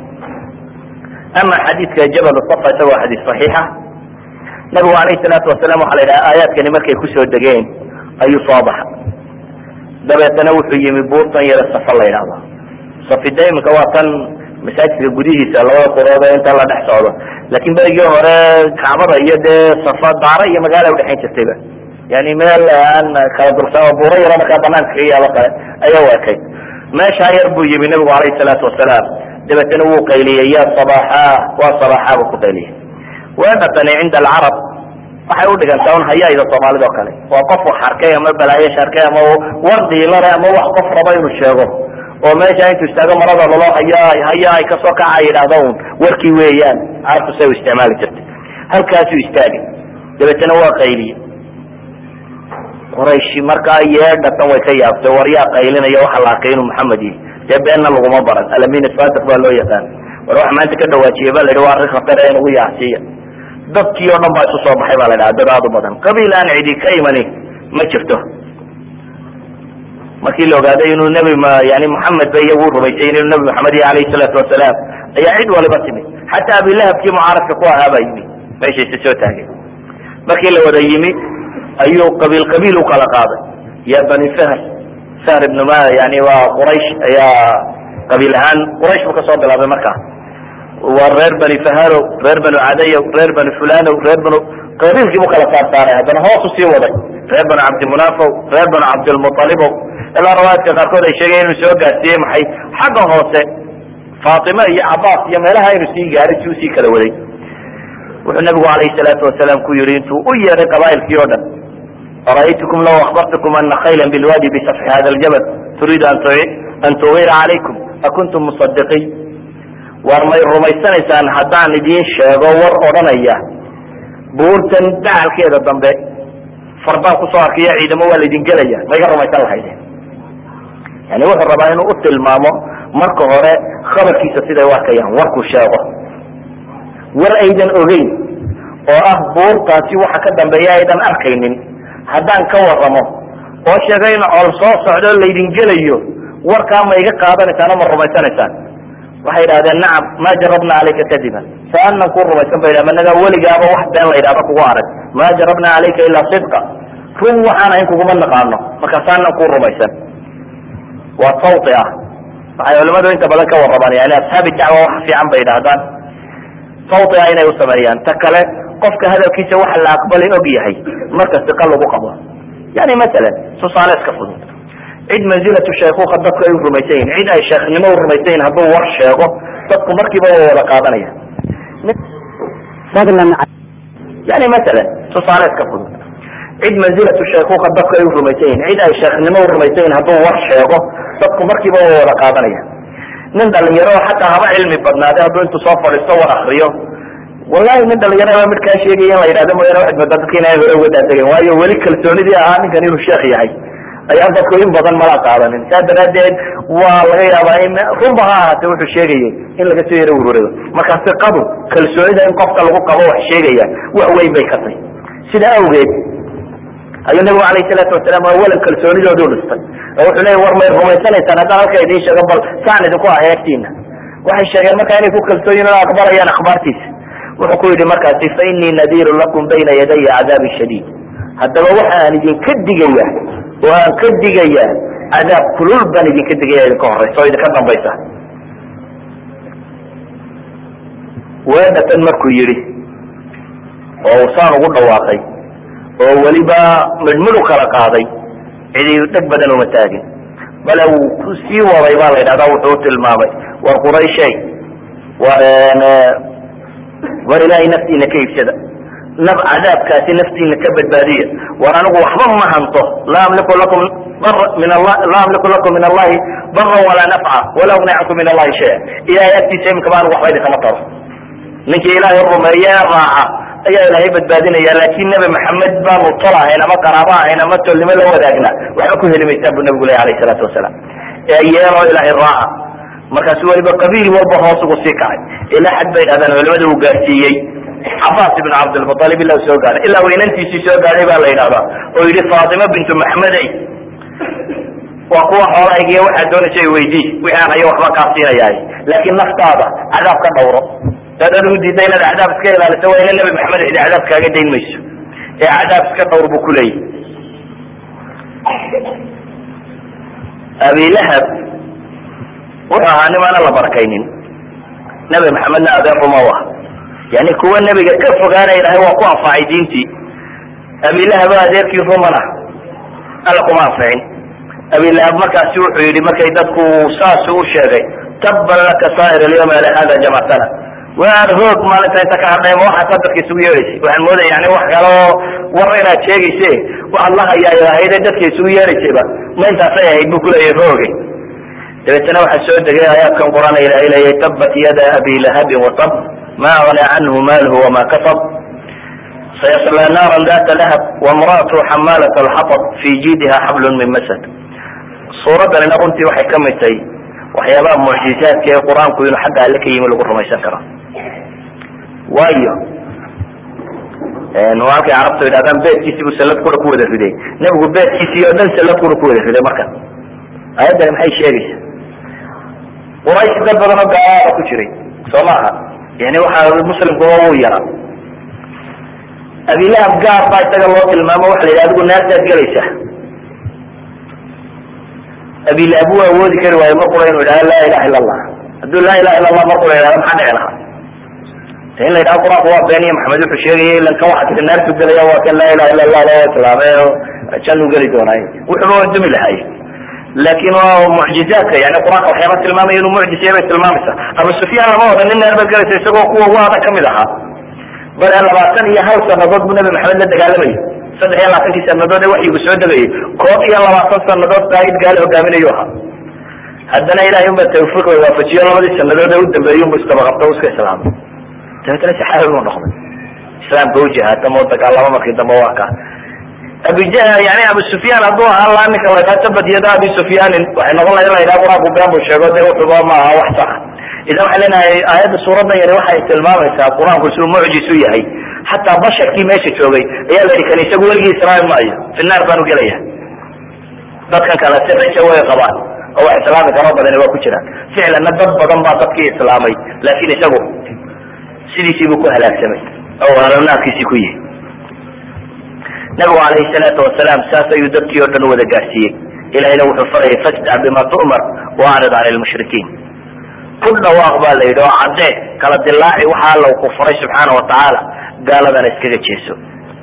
ama xadiidka jabal safa isaga waa xadiis saxiixa. nabigu alayhi salaatu wasalaam waxa la yidhaha aayaadkani markay kusoo degeen ayuu soo baxa, dabeetana wuxuu yimi buurtan yara safa la yidhahdo. safida iminka waa tan masaajidka gudihiisa labada qurood inta la dhex socdo, laakin berigii hore kacbada iyo dee safa daara iyo magaala udhexayn jirtayba, yani meel aan kala dursan oo buuro yaro markaa banaanka kaga yaalo kale ayaa u ekay. meeshaa yar buu yimi nabigu alayhi salaatu wasalaam, dabeetana wuu qayliyey ya sabaxa waa sabaxa buu ku qayliyey. weedhatani cinda alcarab waxay udhigantaa un hayayda soomaalida oo kale, waa qof wax arkay ama balaayash arkay ama war dhiilare ama wax qof raba inuu sheego, oo meesha intuu istaago marada lalo hayaay hayaay kasoo kaca yidhaahda un warkii weeyaan carabtu say u isticmaali jirtay. halkaasuu istaagay, dabeetana waa qayliyey. qurayshi markaa yeedhatan way ka yaabtay, war yaa qaylinaya waxa la arkay inuu maxamed yahay, dee beenna laguma baran, alamin sadiq baa loo yaqaan. war wax maanta ka dhawaajiye ba la yidhi waa arrin khatar ee inugu yaasiya. dadkii oo dhan baa isu soo baxay ba la dhaha, dad aad u badan, qabiil aan cidi ka imani ma jirto. markii la ogaaday inuu nebi yani maxamed ba iyagu rumaysay inuu nebi maxamed yahay alayhi salaatu wasalaam, ayaa cid waliba timi, xataa abilahabkii mucaaradka ku ahaa baa yimi meeshaysa soo taagay. markii la wada yimi ayuu qabiil qabiil u kala qaaday. ya bani fahr, fahr ibn ma yani waa quraysh, ayaa qabiil ahaan quraysh buu kasoo bilaabay markaa. waa reer bani faharo, reer banu cadayo, reer bani fulano, reer banu qabiilkii buu kala saar saaray, haddana hoos usii waday reer banu cabdimunaafow, reer banu cabdilmualibow, ilaa riwaayadka qaarkood ay sheegeen inuu soo gaarsiiyey maxay xagga hoose faatima iyo cabaas iyo meelaha inuu sii gaaray si usii kala waday. wuxuu nabigu alayhi salaatu wasalaam ku yihi intuu u yeeray qabailkii oo dhan, ara'aytukum law akhbartukum ana khaylan bilwadi bisafxi hada ljabal turiidu an tugira calaykum akuntum musadiqiin. war may rumaysanaysaan haddaan idiin sheego war odhanaya buurtan dacalkeeda dambe fardaan kusoo arkayo ciidamo waa laydin gelaya, mayga rumaysan lahaydeen. yani wuxuu rabaa inuu u tilmaamo marka hore khabarkiisa siday u arkayaan, warkuu sheego war aydan ogeyn oo ah buurtaasi waxa ka dambeeya aydan arkaynin haddaan ka waramo oo sheego in col soo socdo laydin gelayo, warkaa ma iga qaadanaysaan oo ma rumaysanaysaan? waxay idhahdeen nacam ma jarabna calayka kadiban, saanan ku rumaysan ba yidhah managa weligaaba wax been la yidhahda kugu arag, ma jarabna calayka ilaa sidqa, run waxaan ahayn kuguma naqaano, marka saanan ku rumaysan. waa sawti ah, waxay culimadu inta badan ka warramaan, yani asxaabi dacwa wax fiican bay yidhahdaan sawti ah inay u sameeyaan. ta kale qofka hadalkiisa waxa la aqbali og yahay marka siqa lagu qabo. yani masalan tusaale iska fudud, cid manzilatu shaykhuka dadku ay u rumaysan yihin, cid ay sheekhnimo u rumaysan yihin hadduu war sheego dadku markiiba waa wada qaadanaya. yani masalan tusaale iska fudud, cid manzilatu shaykhuka dadku ay u rumaysan yihin, cid ay sheekhnimo u rumaysan yihin hadduu war sheego dadku markiiba waa wada qaadanaya. nin dhalinyaro xataa haba cilmi badnaade hadduu intuu soo fadhiisto war akriyo, wallahi nin dhalinyaraba midkaa sheegaya in la yidhahdo mooyaane waxaad moodaa dadka inay hore uga daadegen, waayo weli kalsoonidii ahaa ninkan inuu sheekh yahay ayaan dadku in badan mala qaadanin. saa daraadeed waa laga yaabaa in runba ha ahaatee wuxuu sheegayay in laga soo yaro ururado. marka siqadu kalsoonida in qofka lagu qabo wax sheegaya wax weyn bay ka tahay. sidaa awgeed ayuu nabigu alayhi salaatu wasalaam awalan kalsoonidooduu dhistay oo wuxuu leeyay war may rumaysanaysaan haddaan halka idiin sheego bal saan idinku ah eegtiina. waxay sheegeen markaa inay ku kalsoonyiin oo aqbalayaan akhbaartiisa. wuxuu ku yidhi markaasi fa inii nadiirun lakum bayna yadaya cadaabi shadiid, haddaba waxa aan idinka digaya oo aan ka digaya cadaab kulul baan idinka digaya idinka horeysa oo idinka dambaysa. weedatan markuu yidhi oo saan ugu dhawaaqay oo weliba midmid u kala qaaday cidi dheg badan uma taagin bale wuu ku sii waday baa la yidhahdaa wuxuu tilmaamay war qurayshay war ilaahay naftiina ka iibsada naf cadaabkaasi naftiina ka badbaadiya war anigu waxba ma hanto laa amliku lakum min allah laa amliku lakum min allahi darra walaa nafca walaa ugni cankum min allahi shaya ilahay agtiisa imika baan waxba idinkama taro ninkii ilaahay rumeeye raaca ayaa ilaahay badbaadinaya laakin nabi maxamed baanu tol ahayn ama qaraabo ahayn ama tolnimo la wadaagna waxba ku heli maysaa buu nabigu leh alayh salaatu wasalaam ee yeeloo ilaahay raaca markaasu weliba qabiil walba hoos ugu sii kacay ilaa xad bay dhahdaan culimada uu gaarsiiyey cabaas ibn cabdilmualib ilaa soo gaaray ilaa weynantiisii soo gaaray baa la yidhahdaa oo yidhi faatima bintu maxamedey waa kuwa xoolahaygiiy waxaad doonaysa weydii wixii aan hayo waxba kaa siinayahay laakiin naftaada cadaab ka dhawro dad adigu diiday inaad cadaab iska ilaaliso waa ina nabi maxamed cidi cadaab kaaga dayn mayso ee cadaab iska dhawr buu kuleeyahy abilahab wuxuu ahaa nimaana la barakaynin nabi maxamedna adeer ruma u ah yani kuwa nebiga ka fogaana ilahay waa ku anfacay diintii abilahab adeerkii rumana alla kuma anficin abilahab markaasi wuxuu yidhi markay dadku saas u sheegay tabban laka saa'ir alyawma ala hada jamactana waar hoog maalinta inta ka hadhay ma waxaad dadka isugu yeedhaysay waxaan moodaya yani wax kale oo war inaad sheegayse waxaad la hayaa ahayde dadka isugu yeedhaysayba ma intaasay ahayd buu kuleeyahay hoogay dabeetana waxaa soo degay aayaadkan quraan ilahay leeyahay tabat yada abi lahabin watab ma agna canhu maaluhu wama kasab sayasla naaran data lahab wamraatu xamalat alxatab fi jiidiha xablun min masad suuraddanina runtii waxay ka mid tahay waxyaabaha mucjizaadka ee qur-aanku inuu xagga alle ka yimi lagu rumaysan karo waayo halkay carabtu yidhahdaan beedkiisii buu salad kura ku wada riday nebigu beedkiisii oo dhan salad kura ku wada riday marka aayaddani maxay sheegaysa quraysh dad badan oo gaalaada ku jiray soo maaha yani waxaa muslimkuba wuu yaraa abilahab gaar baa isaga loo tilmaamo waxa la yidhi adigu naartaad gelaysaa abilahab wuu awoodi kari waayo markula inuu yidhahdo laa ilaha illa allah hadduu laa ilaha illa allah markula yidhahdo maxaa dhici lahaa in la yidhahdo qur-aanku waa beeniya maxamed wuxuu sheegaya ilan kan waxa tii naartu gelaya waa kan laa ilaha illa allah loo islaamay oo jannu geli doonaay wuxuuba waa dumi lahay laakin waa mucjizaadka yani qur-aanka waxyaaba tilmaamaya inuu mucjisaya bay tilmaamaysaa abu sufyaan lama wada nin naar baad gelaysa isagoo kuwa waada kamid ahaa bale labaatan iyo hal sanadood buu nabi maxamed la dagaalamayay saddex iyo labaatankii sanadood ee waxyigu soo degayay koob iyo labaatan sanadood daa'id gaale hogaaminayu ahaa haddana ilahay unba tawfiiq way waafajiyo labadii sanadood ee u dambeeyey unbu istabaqabta u iska islaamay dabeetana saxaabi buu noqday islaamka u jihaatamo o dagaalamo markii dambe waa ka abija yani abu sufyaan hadduu ahaa laa ninka la yidhaha tabad yada abi sufyaanin waxay noqon laha in la yidhaha qur-aanku been buu sheego de wuxuba ma aha wax saxa idan waxay leenahay aayadda suuraddan yari waxay tilmaamaysaa qur-aanku siduu mucjis u yahay xataa basharkii meesha joogay ayaa la yihi kan isagu weligii islaami maayo fi naar baanu gelaya dadkan kale si raja way qabaan oo wax islaami karoo badani waa ku jiraan ficlanna dad badan baa dadkii islaamay laakin isagu sidiisii buu ku halaagsamay oo halanaadkiisii ku yihi nabigu alayhi salaatu wasalaam saas ayuu dadkii oo dhan wada gaarsiiyey ilahayna wuxuu farayay fasdac bima tu'mar waacrid cani lmushrikiin ku dhawaaq baa la yidhi oo caddee kala dilaaci waxa alla ku faray subxaana watacaala gaaladana iskaga jeeso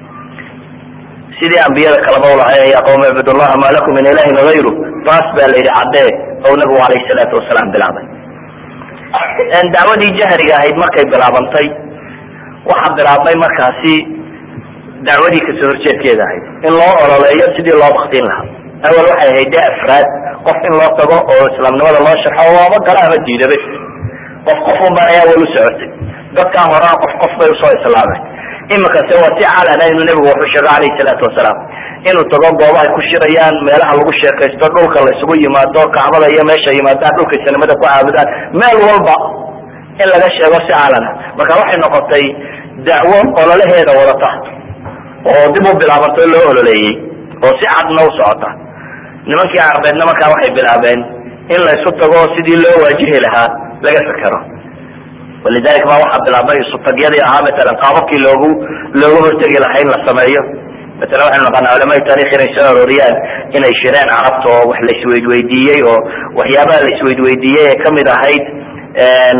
sidii ambiyada kaleba ulahay ya qawm icbudullaha ma lakum min ilahin gayru taas baa la yidhi caddee oo nabigu alayhi salaatu wasalaam bilaabay dacwadii jahriga ahayd markay bilaabantay waxaa bilaabmay markaasi dacwadii kasoo horjeedkeeda ahayd in loo ololeeyo sidii loo baktiin lahaa awal waxay ahayd de afraad qof in loo tago oo islaamnimada loo sharxo ama gala ama diidaba qof qof un baan ayaa wal u socotay dadkaan horena qof qof bay usoo islaameen imikase waa si calana inuu nebigu waxu sheego calayhi salaatu wasalaam inuu tago goobahay ku shirayaan meelaha lagu sheekaysto dhulka la isugu yimaado kacbada iyo meesha yimaadaan dhulka islamada ku caabudaan meel walba in laga sheego si calana marka waxay noqotay dacwo ololaheeda wadata oo dib u bilaabantay loo ololeeyey oo si cadna u socota nimankii carbeedna markaa waxay bilaabeen in la isu tago sidii loo waajihi lahaa laga fikero walidalik ba waxaa bilaabmay isutagyadii ahaa matalan qaababkii loogu looga hortegi lahaa in la sameeyo matalan waxaynu naqaanaa culamada taarikh inay soo arooriyaan inay shireen carabta oo wax la isweydweydiiyey oo waxyaabaha la isweydweydiiyey ee kamid ahayd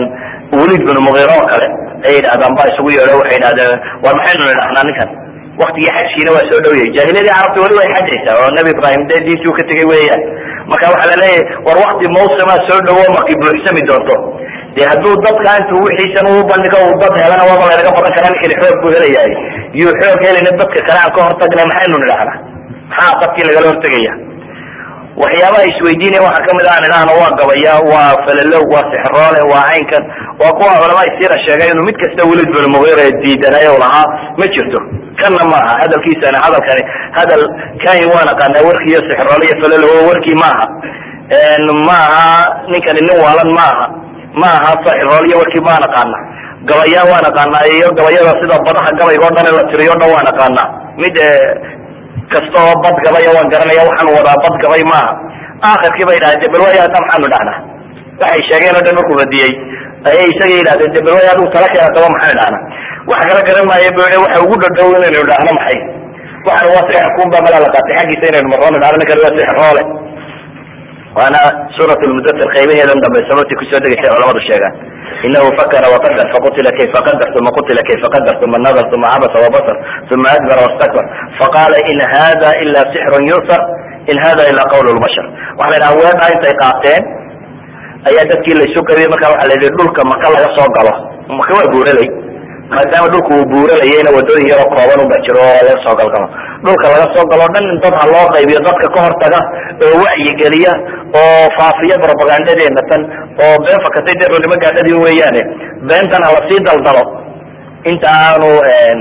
وليد بن مغيرة وكله أي هذا ما يسوي ولا واحد هذا والمحل إحنا نكن وقت يحج شيء وسعودية جاهلية عرفت ولا واحد حجته والنبي إبراهيم ده دي شو كتجي وياه ما كان على ليه والوقت موسم السعود هو ما كبر يسمي دورته دي هدول ضد كانت وحيسن وبنك وضد هذا أنا والله أنا قبل كلام كل حوار بقول يعني يحوار كله نبض كلام كهر تجنا محل نلعبه حاطط كله قالوا تجيه وحيابا يسويديني وحكم الآن الآن واقع وياه وفلله وسحراله وعينك وقوى علماء يصير الشيء إنه متك استولد بالمغيرة الجديدة لا يولها ما شفته كان معها هذا الكيس أنا هذا كان هذا كان وانا كان وركي سحرالية فلله هو وركي معها إنه معها نكن إنه ولا معها معها سحرالية وركي معنا كنا قويا وانا كنا أيه قويا رصيد البطح قوي قدنا التريون وانا كنا مد كستوى بط قبي وانقرنا يوحن وضع بط قبي ما آخر كيف إذا جبلوا تمحن لنا فأي شيء لا تنقل رديي أي شيء لا جبلوا يا دو ترك يا توم حن لنا وحنا كلام ما يبغى وحوجود الدولة اللي ولا أنا محي وحنا واسع يكون بملا لقات حاجة سنة المرة من على نكر واسع حراله وأنا سورة المدثر خيمية لما بسموتي كسرت كشيء على مر الشيء إنه فكر وقدر فقتل كيف قدر ثم قتل كيف قدر ثم نظر ثم عبس وبصر ثم أدبر واستكبر فقال إن هذا إلا سحر يؤثر إن هذا إلا قول البشر وعلى الأول أنت قاعدين أيادك كل شكر مكان على ذلك مكان لا يصاب له مكان بورلي ما دام ذلك بورلي هنا ودوه يرقبون وبشروا لا يصاب له ذلك لا يصاب له من تضع الله غيب يضك كهر تجا وعي جريء وفافية بروباغندا دي مثلا وبين فكتير اللي ما قاعد يدي ويانه بين كان على صيد الضرب انت عنو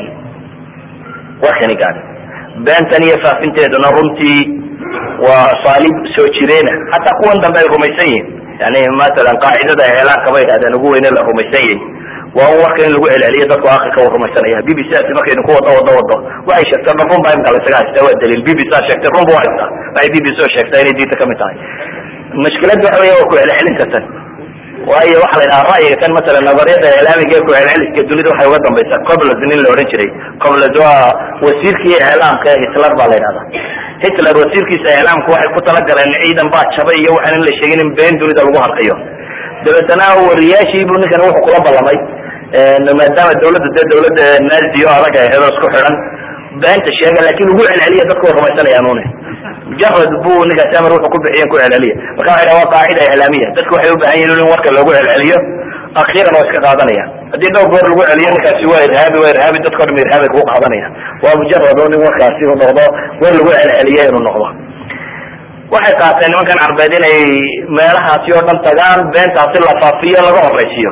وخني قاعد بين ثانية فافنت دون رمتي وصالب سوتشيرينه حتى كون دم الرميسيين يعني مثلا قاعدة ده إعلان كبير هذا نقول إن الرميسيين وهو كان يقول العليا ده آخر كور رميسيين بي بي سي ما كان قوة ضوء ضوء ضوء وعيش ترفون بايم على سجاد استوى الدليل بي بي سي شكل ترفون بواحدة باي بي بي سي شكل تاني دي تكملتاي المشكلة بحوية وكل العلم تسن وأي واحد على رأي كان مثلا نظرية الإعلام يجيكوا العلم كدولي ده حيواتهم بس قبل السنين اللي ورنشري قبل جوا وسير كي إعلام كهتلر بالين هذا هتلر وسير كي إعلام كواحد كتلر قال إن عيدا بعد شبيه وحنا اللي شايلين بين دولي ده الوهر قيو ده بتنا ورياشي يبون كانوا يروحوا قلب الله ماي إنه ما دام الدولة ده الدولة الناس دي رجع هذا سكوحرا بأنت الشيء لكن وقوع العليا تذكر ما سنة يانونه جرد بو نجا تامر وحكم بعين كل علالية وكان على قاعدة إعلامية تذكر حيو بعين لون ورك الوقوع العليا أخيرا واسكت عضنية دي لو بور الوقوع العليا نكا سواء إرهابي وإرهابي تذكر من إرهابي الوقوع عضنية ومجرد لون ورك أسير النهضة والوقوع العليا النهضة واحد قاتل ما كان عربادين ما لها سيور تنتقال بين تعطيل الأصافية لغة الرئيسية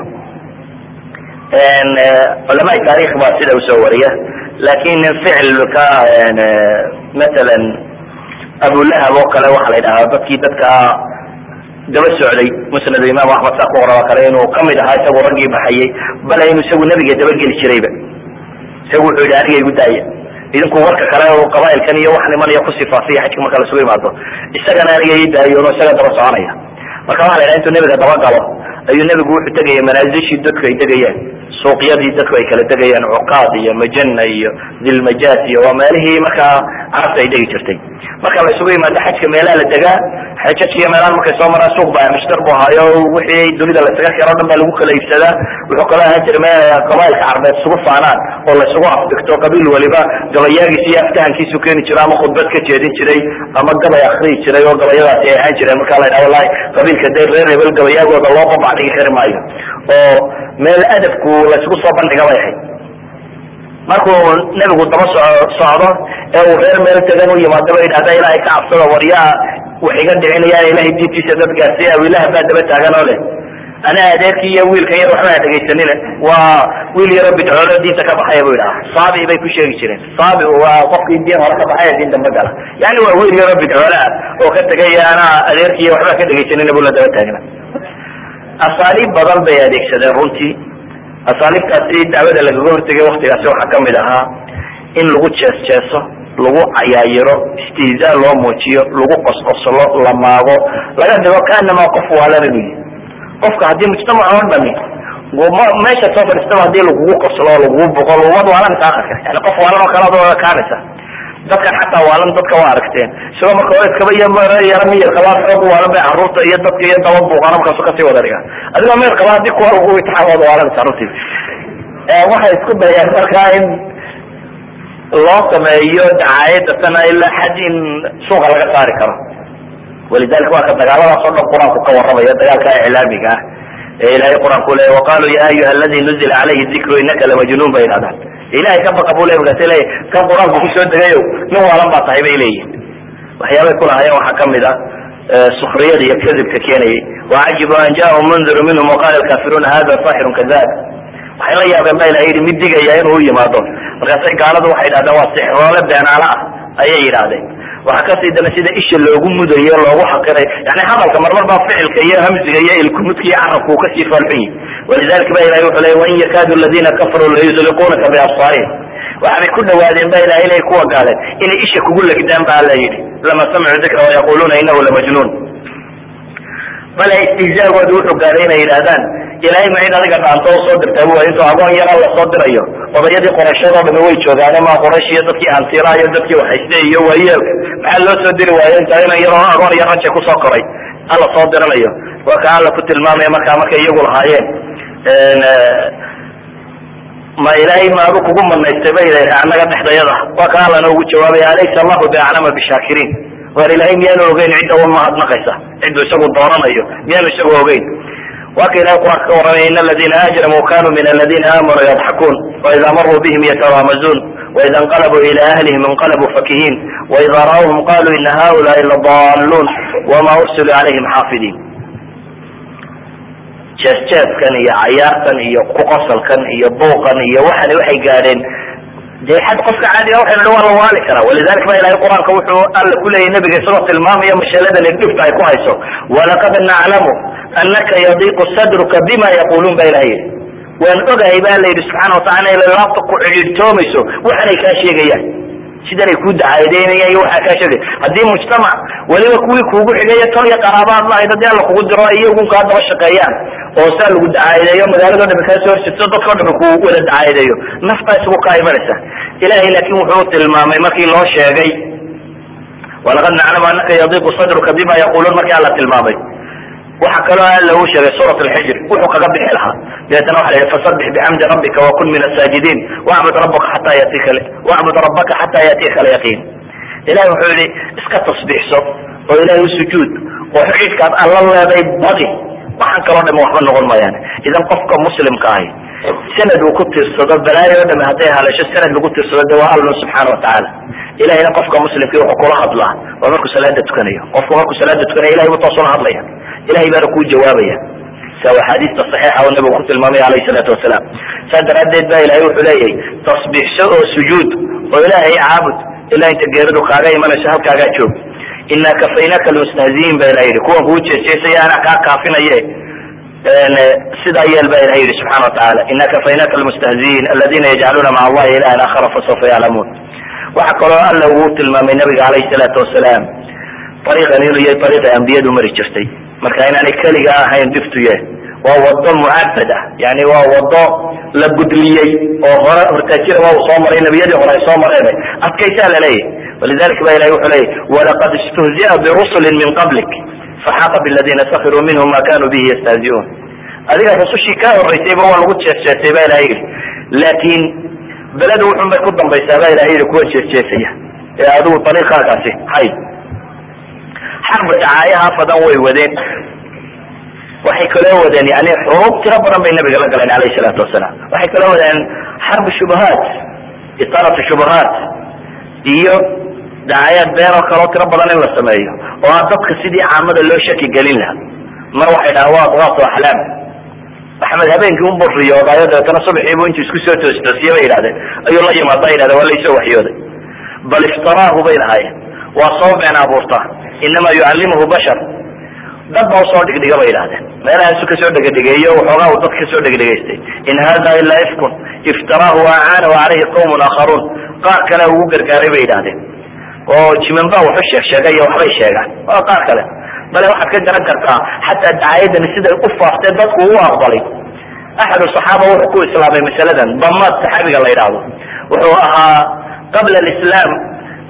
ان علماء التاريخ ما سيدة وسورية لكن فعل كان مثلا أبو لهب وقال وحل إلى بكي تدك دول السعودي مثل الإمام أحمد ساقورا وكالين وقمد هاي سوى رقي بحيي بل إنه سوى النبي يتبقى للشريبة سوى العدارية القداية إذن كو ورك كلام وقبائل كان يوحل من يقص فاسية حتى ما كان سوى معه السجن أنا يدا يونو سجن درس عنيا ما كان على أنتو النبي توقعوا أي النبي يقول تجي منازلش يدك يتجيان سوقيات يدك ويكلا تجيان عقادية مجنة ذي المجاسي وماله مكا عرفت يدي ترتي مكا سوى ما تحت كميلان الدجاج حاجات هي ميلان مكا سومر سوق بقى مشتربها يا وحي دولي على السجاج يا رب ما لو خلا يفسدا وحكلا هجر ما قبائل عرب سوق فانان والله سوق دكتور قبيل ولبا قبياجي سياف كان كي سكين ترى ما خطبت كتيرين تري أما قبا يخري تري وقبياجي سياف تري مكا لا والله قبيل كدير غير يقول قبياجي والله طبعا خير مايو أو مال أدب كو لا سوق صابن قبايحي markuu nabigu daba socdo ee uu reer meel tagan u yimaado in hada ilaahay ka cabsado wariyaa waxiga dhicinayaan ilaahay diintiisa dad gaarsiya ilaahay baa daba taagan oo leh ana adeerkii iyo wiilka yar waxba dhageysanina waa wiil yar bidcoolo diinta ka baxay buu ilaahay saabi bay ku sheegi jireen saabi waa qofkii diin hore ka baxay diin dambe gala yani waa wiil yar bidcoolo oo ka tagay ana adeerkii waxba ka dhageysanina buu la daba taagan asaaliib badan bay adeegsadeen runtii أصالح كثير دعوة للجور تجي وقت يسوع حكم لها إن لغو تشاس تشاسه لغو عيايره استهزاء لو موتيه لغو قص قصلات لما هو لكن ده كان ما قفوا على رجلي قف هذه مجتمع عام بني وما ما يشوف المجتمع ده لغو قصلات لغو بقول وما على متأخر يعني قفوا على ما كانوا كارثة dadkan xataa waalan dadka waa aragteen isagoo marka hore iskaba yara miyar qabaa xoog waalan bay carruurta iyo dadka iyo daba buuqaan markaasu kasii wada dhigaa adigoo miyar qabaa haddii kuwa lagu itixaan wada waalanaysa runtii waxay isku dayaan markaa in loo sameeyo dacaayada tana ilaa xad in suuqa laga saari karo walidalika waa ka dagaaladaas oo dhan qur-aanku ka warramaya dagaalka iclaamiga ah ee ilahay qur-aanku leeya waqaaluu ya ayuha aladi nuzila calayhi dikru inaka lamajnuun bay idhahdaan ilahay ka baqa buu le markaas leeya kan qur-aanku kusoo degayo nin waalan baa tahay bay leeyihin waxyaabay kulahaayeen waxaa kamid ah sukriyada iyo kadibka keenayay wacajibu an jaahum mundiru minhum waqala alkafiruna hada saaxirun kadab waxay la yaabeen ba ilahay yidhi mid digaya inuu yimaado markaasay gaaladu waxay yidhahdeen waa sixroole beenaala ah ayay yidhaahdeen waxaa kasii dana sida isha loogu mudayo loogu xaqiray yani hadalka marmar baa ficilka iyo hamziga iyo ilkumudka iyo carabka uu kasii faalxun yihi walidalika ba ilahay wuxuu leya wain yakaadu aladiina kafaruu layuzliquunaka biabsaarihim waxaabay ku dhawaadeen ba ilahay inay kuwa gaaleen inay isha kugu legdaan ba alla yidhi lama samicuu dikra wayaquluuna inahu lamajnuun bale istihzaagooda wuxuu gaaday inay yidhaahdaan ilahay ma cid adiga dhaanto u soo dirtaa bu intuu agoon yar alla soo dirayo odayadii qorashadoo dhami way joogaane ma qoraysh iyo dadkii hantiraa iyo dadkii waxayste iyo waayeelka maxaa loo soo diri waayo intaa ina yaroo agoon iyo raja kusoo koray alla soo diranayo waa ka alla ku tilmaamaya markaa markay iyagu lahaayeen ma ilaahay maadu kugu manaystay bay leedahay annaga dhexdayada waa ka allana ugu jawaabaya alaysa allahu biaclama bishaakiriin waar ilahay miyaanu ogeyn cidda un mahadnaqaysa ciddu isagu dooranayo miyaanu isagu ogeyn waa ka ilahay qur-aanka ka warramaya in aladina ajramuu kanuu min aladina aamanuu yadxakuun waida maruu bihim yataraamazuun waida inqalabuu ila ahlihim inqalabuu fakihiin waida ra'awhum qaluu ina haulaai ladaaluun wama ursiluu calayhim xaafidiin jeesjeeskan iyo cayaartan iyo kuqosalkan iyo buuqan iyo waxani waxay gaadheen dee xad qofka caadiga waxaynu dhan waa la waali karaa walidalika ba ilahay qur-aanka wuxuu alla ku leeyahy nabiga isagoo tilmaamaya mashaaladan dhibta ay ku hayso walaqad naclamu anaka yadiiqu sadruka bima yaquluun ba ilahay yidhi waan ogahay ba la yidhi subxaana watacala ila laabta ku cidhiirtoomayso waxanay kaa sheegayaan sidanay ku dacaydeynayan iyo waxaa kaa sheegaya haddii mujtamac weliba kuwii kuugu xigaya tol iyo qaraabaad lahayd haddii alla kugu diro iyagun kaa daba shaqeeyaan oo saa lagu dacaayadeeyo magaalado dhami kaa soo horjeedso dadkao dhami ku wada dacaayadeeyo naftaa isugu kaa imanaysa ilahay laakin wuxuu tilmaamay markii loo sheegay walaqad naclamu anaka yadiiqu sadruka bima yaquluun markii alla tilmaamay waxa kaloo alla uu sheegay suurat alxijr wuxuu kaga bixi lahaa deetana waxa la yidhi fasabbix bixamdi rabbika wakun min asaajidiin wacbud rabbaka xataa yatika wacbud rabbaka xataa yaatiyaka alyaqiin ilahay wuxuu yihi iska tasbiixso oo ilahay u sujuud oo xidhiidkaad alla leeday badi waxaan kaloo dhami waxba noqon mayaan idan qofka muslimka ahi sanad uu ku tiirsado balaayo o dhami hadday halasho sanad lagu tiirsado de waa alla subxaana watacaala ilahayna qofka muslimkii wuxuu kula hadlaa waa markuu salaada tukanayo qofku markuu salaada tukanayo ilahay buu toosula hadlaya ilahay baana kuu jawaabaya sa axaadiista saxiixa oo nabigu ku tilmaamay alayhi salaatu wasalaam saa daraaddeed ba ilahay wuxuu leeyahay tasbiixso oo sujuud oo ilaahay caabud ilaa inta geeridu kaaga imanayso halkaagaa joog ina kafaynaka almustahziin ba ilaha yidhi kuwan kuu jeejeesaya anaa kaa kaafinaye sidaa yeel ba ilaha yidhi subxana watacaala ina kafaynaka almustahziin aladina yajcaluuna maca allahi ilahan akhara fasawfa yaclamuun waxaa kaloo alla uu tilmaamay nabiga alayhi salaatu wasalaam ariiqan inuu yahay ariiqay ambiyadu mari jirtay marka inaanay keliga ahayn dhiftuye waa wado mucabad ah yani waa wado la gudliyey oo hore hortaajira waa uu soo maray nabiyadii hore ay soo mareen adkaysaa laleeyahy walidalika ba ilahi wuxuu leeyahy walaqad istuhzia birusulin min qablik faxaqa biladina sakiruu minhum ma kanuu bihi yastahziuun adiga rusushii kaa horeysayba waa lagu jeesjeesay ba ilaha yidhi laakin beleda wuxun bay ku dambaysaa ba ilaha yidhi kuwa jeesjeesaya ee adigu ariiqaagaasi hay xarba dacaayaha badan way wadeen waxay kaloo wadeen yani xuruub tiro badan bay nabiga la galeen alayhi salaatu wasalaam waxay kaloo wadeen xarb shubahaat itaratu shubahaat iyo dacaayaad been oo kaloo tiro badan in la sameeyo oo a dadka sidii caamada loo shaki gelin laha mar waxay dhaha waa adwaatu axlaam maxamed habeenkii unbuu riyoodayo dabeetana subaxiibu intuu isku soo toostoosiye bay yidhahdeen ayuu la yimaada yidhahdeen waa laysoo waxyooday bal iftaraahu bay lahaayeen waa soo been abuurta inama yucallimuhu bashar dad baa usoo dhigdhiga bay yidhahdeen meelahaasu kasoo dhegedhegeeyo waxoogaa uu dadka kasoo dhegdhegaystay in hada ilaa ifkun iftaraahu waacaanahu calayhi qawmun aakharuun qaar kale ugu gargaaray bay yidhahdeen oo jimanba waxu sheeg sheegay iyo waxbay sheegaan waa qaar kale bale waxaad ka garan kartaa xataa dacaayadani siday u faaftee dadku u aqbalay axadu saxaaba wuxuu ku islaamay masaladan damaad saxaabiga la yidhaahdo wuxuu ahaa qabla alislaam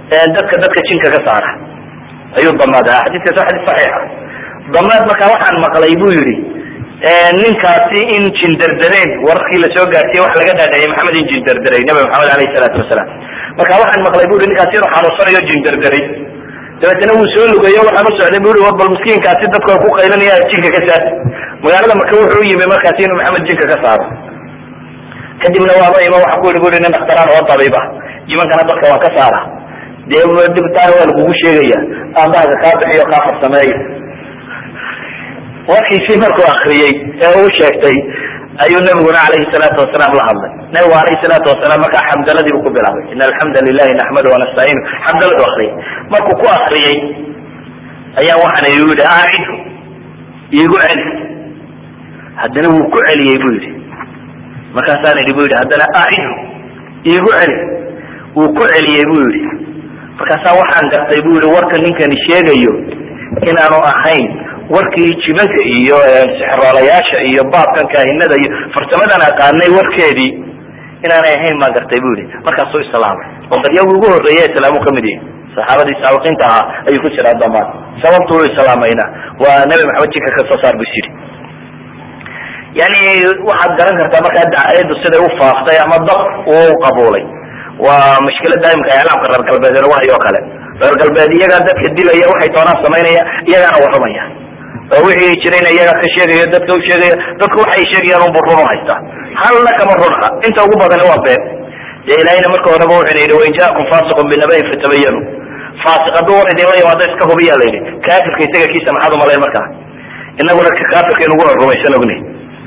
dadka dadka jinka ka saara ayuu damaadaha xadiiskaas waa xadiis saxiixa damaad markaa waxaan maqlay buu yidhi ninkaasi in jindardareen wararkii lasoo gaarsiiyey wax laga dhaadhaciyay maxamed in jindardaray nabi maxamed alayhi salaatu wasalaam marka waxaan maqlay buu yidhi ninkaasi inuu xanuunsanayo jindardaray dabeetana wuu soo lugayo waxaan u socday buu yidhi bal miskiinkaasi dadka ku qaylinaya jinka ka saar magaalada marka wuxuu yimi markaasi inuu maxamed jinka ka saaro kadibna waaba ima waxa ku yidhi buu yidhi nin dhakhtaraan oo tabiiba jimankana dadka waa ka saara dee dhibtaan waa lagugu sheegaya aabahaaga kaa bixiyo kaa farsameeyo warkiisii markuu akriyey ee uu sheegtay ayuu nabiguna calayhi salaatu wasalaam la hadlay nabigu calayhi salaatu wasalaam markaa xamdaladii buu ku bilaabay ina alxamda lilahi naxmadu wanastaciinu xamdaladu akriyay markuu ku akriyey ayaa waxaan igu yidhi aacidhu iigu celi haddana wuu ku celiyey buu yidhi markaasaan idhi bu yidhi haddana aacidhu iigu celi wuu ku celiyey buu yidhi markaasaa waxaan gartay buu yidhi warka ninkani sheegayo inaanu ahayn warkii jimanka iyo sixroolayaasha iyo baabkan kaahinada iyo farsamadan aqaanay warkeedii inaanay ahayn maa gartay bu yidhi markaasuu islaamay oo qadyagii ugu horreeya islaamu kamid yahi saxaabadii saabiqiinta ahaa ayuu ku jiraa damaad sababtu u islaamayna waa nabi maxamed jinka ka soo saar bus yidhi yani waxaad garan kartaa markaa dacayadu siday u faaftay ama dab uu qabuulay waa mushkilada imika iclaamka reer galbeed lagu hayo o kale reer galbeed iyagaa dadka dilaya waxay doonaan samaynaya iyagaana warramaya oo wixii jirayna iyagaa ka sheegaya dadka u sheegaya dadku waxay sheegayaan unbu run u haystaa halna kama runha inta ugu badani waa been dee ilaahayna marka horeba wuxuna yidhi wain jaakum faasiqun binabayin fatabayanu faasiq hadduu war idinla yimaado iska hubiyaa la yidhi kaafirka isaga kiisa maxaad umalayn markaa inaguna kaafirka inugu rumaysan ogni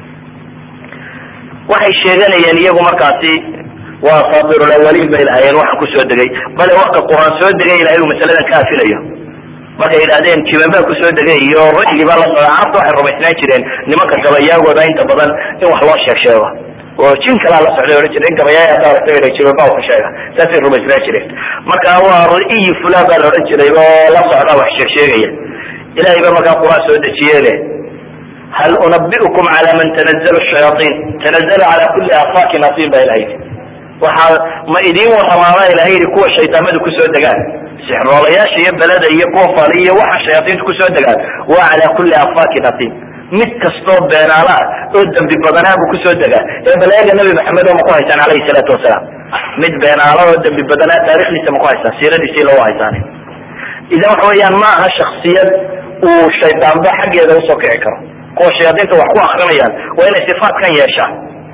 waxay sheeganayeen iyagu markaasi waa asatirulawaliin bay lahaayeen waxa kusoo degay bale waka quraan soo degay ilahay uu masaladan ka afilayo markay yidhahdeen jiban baa kusoo degay iyo ra'yi baa la socda carabta waxay rumaysnaan jireen nimanka gabayaagooda inta badan in wax loo sheeg sheego oo jin kalaa la socday ohan jireen gabayaaya haddaa la tagay jiban baa ku sheega saasay rumaysnaan jireen marka waa ra'yi fulaan baa la odhan jiray oo la socda wax sheeg sheegaya ilahay baa markaa quraan soo dejiyeene hal unabiukum cala man tanazzalu shayaaiin tanazzalu cala kulli afaakin asiin baa ilahay waxaa ma idiin waramaama ilahay yidhi kuwa shaydaamadu kusoo degaan sixroolayaasha iyo beleda iyo kuwa fali iyo waxa shayaaiintu kusoo degaan waa calaa kulli afaakin asiin mid kastoo beenaala ah oo dembi badanaa buu kusoo degaa ee baleega nabi maxamed oo ma ku haysaan calayhi salaatu wasalaam mid beenaala oo dembi badanaa taarikhdiisa ma ku haysaan siiradiisii loo haysaani idan waxa weeyaan ma aha shaksiyad uu shaydaanba xaggeeda usoo kici karo kuwa shayaadiinta wax ku akrinayaan waa inay sifaatkan yeeshaan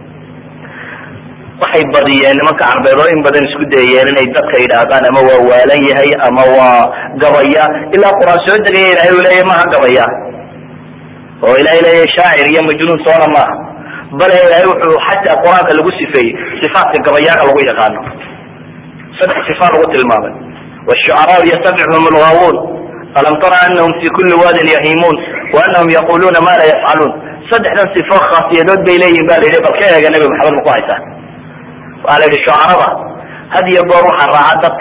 waxay badiyeen nimanka carbeed oo in badan isku dayeen inay dadka yidhaahdaan ama waa waalan yahay ama waa gabaya ilaa quraan soo degaya ilahay uu leeyahy maaha gabaya oo ilahay leeyahy shaacir iyo majnuun soona maaha bale ilahay wuxuu xataa qur-aanka lagu sifeeyey sifaatka gabayaaga lagu yaqaano saddex sifaat lagu tilmaamay والشعراء يتبعهم الغاوون ألم ترى أنهم في كل واد يهيمون وأنهم يقولون ما لا يفعلون صدحنا صفات خاصية دود بإليه بالي لبالكي يا نبي محمد مقايسة وعلى الشعراء هذه يبقى روح الرعادتك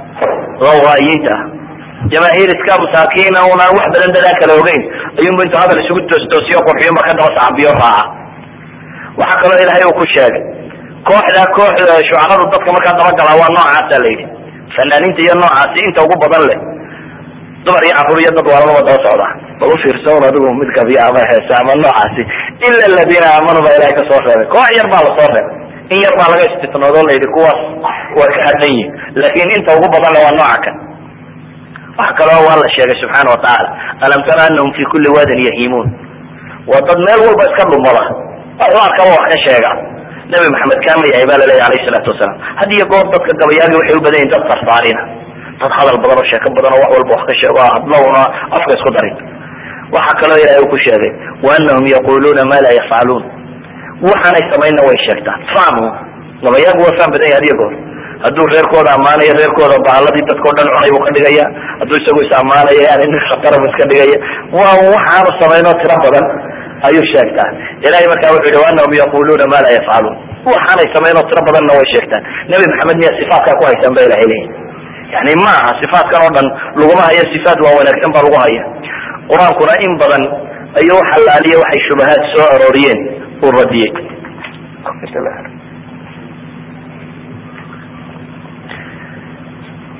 غوائيته جماهير اسكاب ساكينة وما واحد لن ذاك لوغين أيوم بنت هذا اللي سويت توسيق وحيوم كان وصعب يرعى وحكى له إلهي وكشاك كوح لا كوح شعراء الضبط ما كان رجل هو النوع عسى ليه فنانين تي النوع عسى انت وقوب بضل دمر يعفر يدد ولا ما توسعه بلو في رسولة دوهم مدك في عمها سامة النوع عسى إلا الذين آمنوا بإلهك صوفر كوح يربع لصوفر إن يربع لغا استثناء الله يدكواس وكهدني لكن انت وقوب بضل هو النوعك وحكى له الله الشيخ سبحانه وتعالى ألم ترى أنهم في كل واد يهيمون وقد ما يقول بس كبر مرة الله كبر وحكى الشيخ نبي محمد كامل يا عباد الله عليه الصلاة والسلام هذه يقول ضدك القبيان وحيو بدين تبطر صارينا تدخل البضر والشيخ البضر والبوحك الشيخ وعضلونا أفقس قدرين وحكى له يا أيوك الشيخ وأنهم يقولون ما لا يفعلون وحنا يستمعين ويشيختا فهموا لما يقول فهم بدين هذه يقول hadduu reerkooda amaanaya reerkooda baaladii dadkao dhan cunay buu ka dhigaya hadduu isagu is amaanaya yani nin khatarab iska dhigaya waa waxaanu samaynoo tiro badan ayuu sheegtaa ilahay markaa wuxuu yihi waanahum yaquluuna ma laa yafcaluun waxaanay samaynoo tiro badanna way sheegtaan nabi maxamed miya sifaatkaa ku haysan ba ilahay leeyahy yani ma aha sifaatkan oo dhan laguma haya sifaat waa wanaagsan baa lagu haya qur-aankuna in badan ayuu xalaaliye waxay shubahaad soo arooriyeen uu radiyey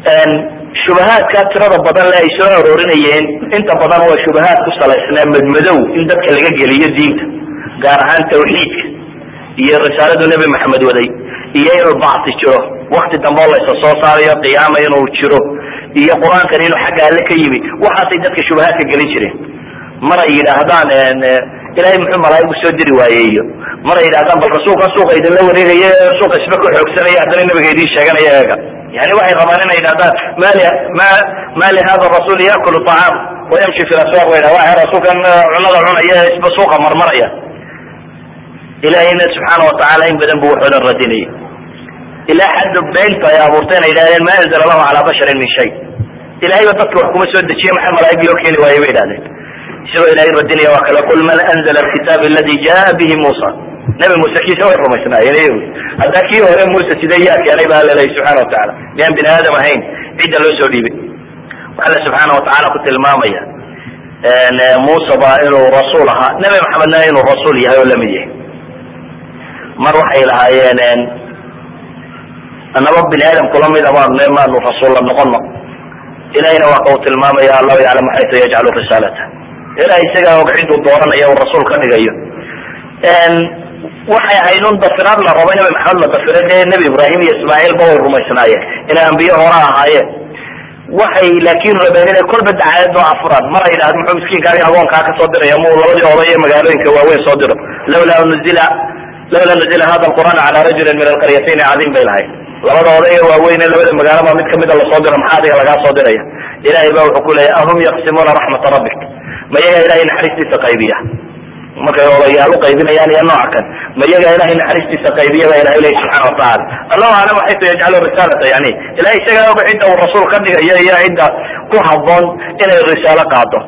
shubahaadka tirada badan le ay soo aroorinayeen inta badan waa shubahaad ku salaysnaa madmadow in dadka laga geliyo diinta, gaar ahaan tawxiidka iyo risaaladu nebi maxamed waday, iyo inuu bacsi jiro wakti dambe oo laysa soo saarayo qiyaama inuu jiro, iyo qur-aankan inuu xagga alle ka yimi. waxaasay dadka shubahaadka gelin jireen. maray yidhaahdaan ilaahay muxuu malaa'igu soo diri waaye, iyo maray yidhahdaan bal rasuulkan suuqa idinla wareegaya suuqa isba ku xoogsanaya haddana nabiga idiin sheeganaya eega. yani waxay rabaan inay yidhahdaan mali ma ma li hada rasuul yaakulu طacaam wayamshi fi aswaaq, wa waa rasuulkan cunada cunaya isba suuqa marmaraya. ilaahayna subxaana watacaala in badan buu wuxuu dhan radinayay ilaa xadda beynta ay abuurteen ay yidhahdeen ma anzala allahu calaa basharin min shay. ilahayba dadka wax kuma soo dejiye maxaa malaa'ig loo keeni waaye bay yidhahdeen. isagoo ilahay radinaya waa kale qul man anzala alkitaab aladi jaa bihi muusa. nabi muuse kiisa way rumaysnaayeen. haddaa kii hore muuse sidee yaa keenay baa laleeyahy subxana watacaala, miyaan bini aadam ahayn cidda loo soo dhiibay. waxa alle subxaana watacaala ku tilmaamaya muuse ba inuu rasuul ahaa, nabi maxamedna inuu rasuul yahay oo lamid yahay. mar waxay lahaayeen anaba bini aadam kula mida maanu rasuulla noqono. ilahayna waa ka uu tilmaamaya allahu yaclamu xaytu yajcalu risaalata. ilahay isagaa og ciduu dooranaya uu rasuul ka dhigayo. waxay ahayd un dafiraad la rabo nabi maxamed la dafira dee nebi ibraahim iyo ismaaciil ba way rumaysnaayeen inay ambiye hore ahaayeen. waxay laakiin rabeen inay kolba dacaayad oo afuraan. mar ay yidhahdo muxuu miskiinkaagi agoonkaa ka soo diraya mu labadii oday ee magaalooyinka waaweyn soo diro. lawlaa nuzila lawla nuzila hada alqur'aan cala rajulin min alqaryatayn cadiim bay lahayd. labada oday ee waaweyn ee labada magaalaba mid kamida lasoo diro maxaa adiga lagaa soo diraya. ilahay ba wuxuu ku leeyahy ahum yaqsimuuna raxmata rabbik, ma yaga ilahay naxariistiisa qaybiya markay odayaal u qaybinayaan iyo nooca kan, ma yaga ilahay naxariistiisa qaybiya ba ilahay leeyahy subxana watacaala. allahu aclam xaytu yajcalu risaalata, yani ilahay isagaa og cidda uu rasuul ka dhigayo iyo cidda ku haboon inay risaalo qaado.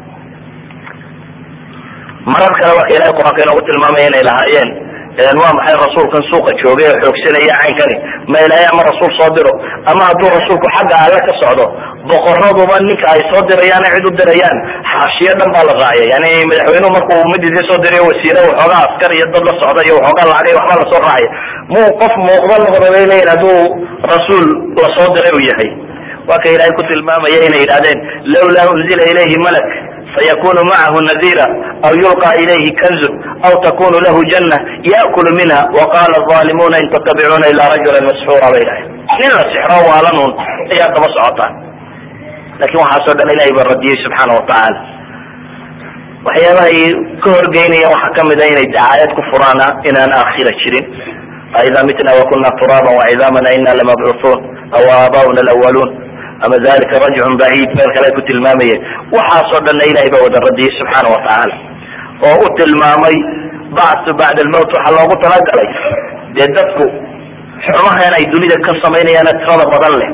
marar kale marka ilahay qur-aanka inoogu tilmaamaya inay lahaayeen waa maxay rasuulkan suuqa joogay ee xoogsanaya caynkani, ma ilaahay ama rasuul soo diro, ama hadduu rasuulku xagga alle ka socdo boqoraduba ninka ay soo dirayaan cid u dirayaan xaashiyo dhan baa la raacaya. yani madaxweynuhu markuu ummadiisii soo dirayo wasiire waxoogaa askar iyo dad la socda iyo waxoogaa lacagay waxba lasoo raacaya. muu qof muuqda noqda bay leeyihin hadduu rasuul lasoo diray u yahay. waa ka ilaahay ku tilmaamaya inay yidhahdeen lawlaa unzila ilayhi malak fayakunu macahu nadira aw yulqa ilayhi kanzun aw takunu lahu janna yaakulu minha waqala aalimuuna in tattabicuuna ilaa rajulan masxuura bay dhahay. nin la sixro waalanun ayaa daba socotaan. lakin waxaasoo dhan ilahay baa radiyey subxaana watacaala. waxyaabahay ka horgeynaya waxaa kamid a inay dacaayad ku furaana inaan aakhira jirin. aidaa mitna wakuna turaaban wacidaamana ina lamabcuuun aw aabauna alawaluun ama dalika rajcun baciid meel kale ay ku tilmaamayeen. waxaasoo dhanna ilahay baa wada radiyey subxaana watacaala oo u tilmaamay bacsu bacda almowt waxaa loogu talagalay dee dadku xumahan ay dunida ka samaynayaana tirada badan leh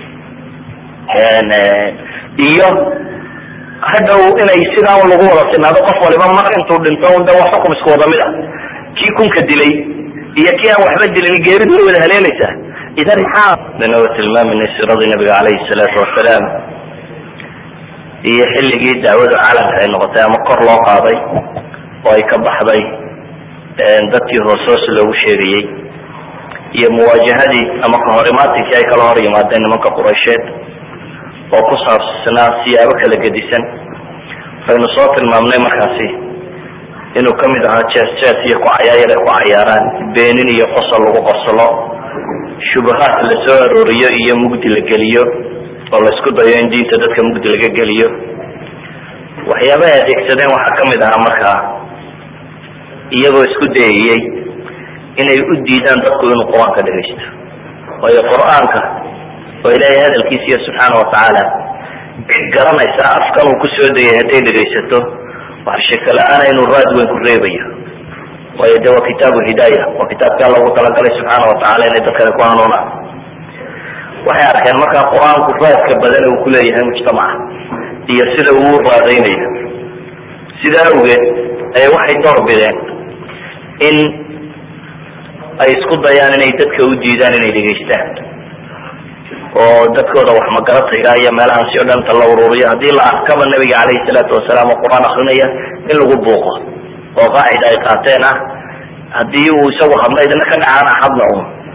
iyo hadhow inay sidaa un lagu wada sinaado qof waliba mar intuu dhinto un da wax xukum isku wada mid ah. kii kunka dilay iyo kii aan waxba dilin geeridu way wada haleelaysaa. idan maxaa danawa tilmaaminay siradii nabiga calayhi salaatu wasalaam iyo xilligii dacwadu caalamka ay noqotay ama kor loo qaaday oo ay ka baxday dadkii hoos hoos loogu sheegayey iyo muwaajahadii ama kahorimaatinkii ay kala hor yimaadeen nimanka quraysheed oo ku saabsanaa siyaabo kala gedisan. aynu soo tilmaamnay markaasi inuu kamid ahaa jees jees iyo kucayaayar ay ku cayaaraan, beenin iyo qosol lagu qoslo, shubahaad la soo arooriyo iyo mugdi la geliyo oo la isku dayo in diinta dadka mugdi laga geliyo. waxyaaba ay adeegsadeen waxaa kamid ahaa markaa iyagoo isku dayayey inay u diidaan dadku inuu qur-aanka dhegaysto. waayo qur-aanka oo ilaahay hadalkiisiiya subxaana watacaala cid garanaysa afkan uu kusoo dayay hadday dhegaysato wax shaka la-aana inuu raad weyn ku reebayo. waayo de waa kitaabu hidaaya, waa kitaabkaa loogu talagalay subxaana watacaala inay dadkani ku hanuunaan. waxay arkeen markaa qur-aanku raadka badan uu kuleeyahay mujtamaca iyo sida uu raadaynayo. sidaa awgeed ay waxay door bideen in ay isku dayaan inay dadka u diidaan inay dhegaystaan oo dadkooda wax magaratayga iyo meelahaasi o dhanta la ururiyo. haddii la arkaba nabiga calayhi salaatu wasalaam oo qur-aan akrinaya in lagu buuqo oo qaacida ay qaateen ah haddii uu isagu hadla idina ka dhacaan hadla un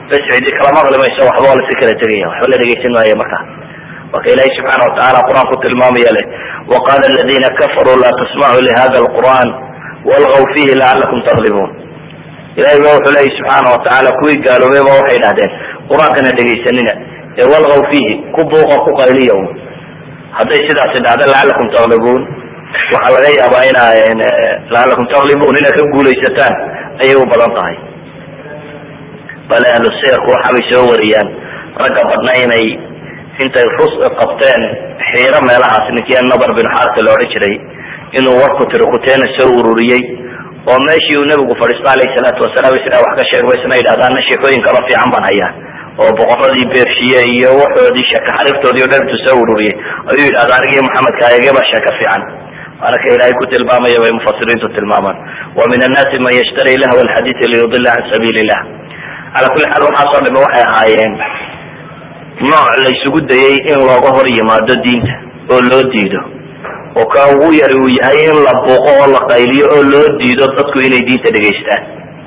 bas cidi kala maqli mayso waxba waa lasi kala tegaya waxba la dhegeysan maayo markaa waka ilaahi subxaana watacaala qur-aanku tilmaamaya leh waqala aladina kafaruu laa tasmacuu lihada alqur'an walgaw fihi lacalakum taglibuun ilahay ba wuxuu leeyahy subxaana watacaala kuwii gaaloobay ba waxay dhahdeen qur-aankana dhegaysanina ee walgaw fiihi ku buuqa ku qayliya un hadday sidaasi dhacda lacalakum taglibuun waxaa laga yaabaa ina lacalakum taglibuun inaad ka guulaysataan ayay u badan tahay bale ahlu sirku waxabay soo wariyaan ragga badna inay intay rus qabteen xiiro meelahaas ninkii nabar bin xaarta la odhan jiray inuu warku tiri kuteena soo ururiyey oo meeshii uu nabigu fadhiista alayhi salaatu wasalaam isna wax ka sheegay isna yidhahdaan sheekooyin kala fiican baan hayaa oo boqoradii beershiye iyo waxoodii shaka xariirtoodii oo dhantu soo ururiyey ayuu yidhahda anigii maxamedka ayagaba shaka fiican anaka ilaahay ku tilmaamaya bay mufasiriintu tilmaamaan wa min annaasi man yashtari lahwa alxadiisi liyudila can sabiili illah cala kulli xaal waxaasoo dhame waxay ahaayeen nooc la isugu dayay in looga hor yimaado diinta oo loo diido oo ka ugu yari uu yahay in la buuqo oo la qayliyo oo loo diido dadku inay diinta dhegaystaan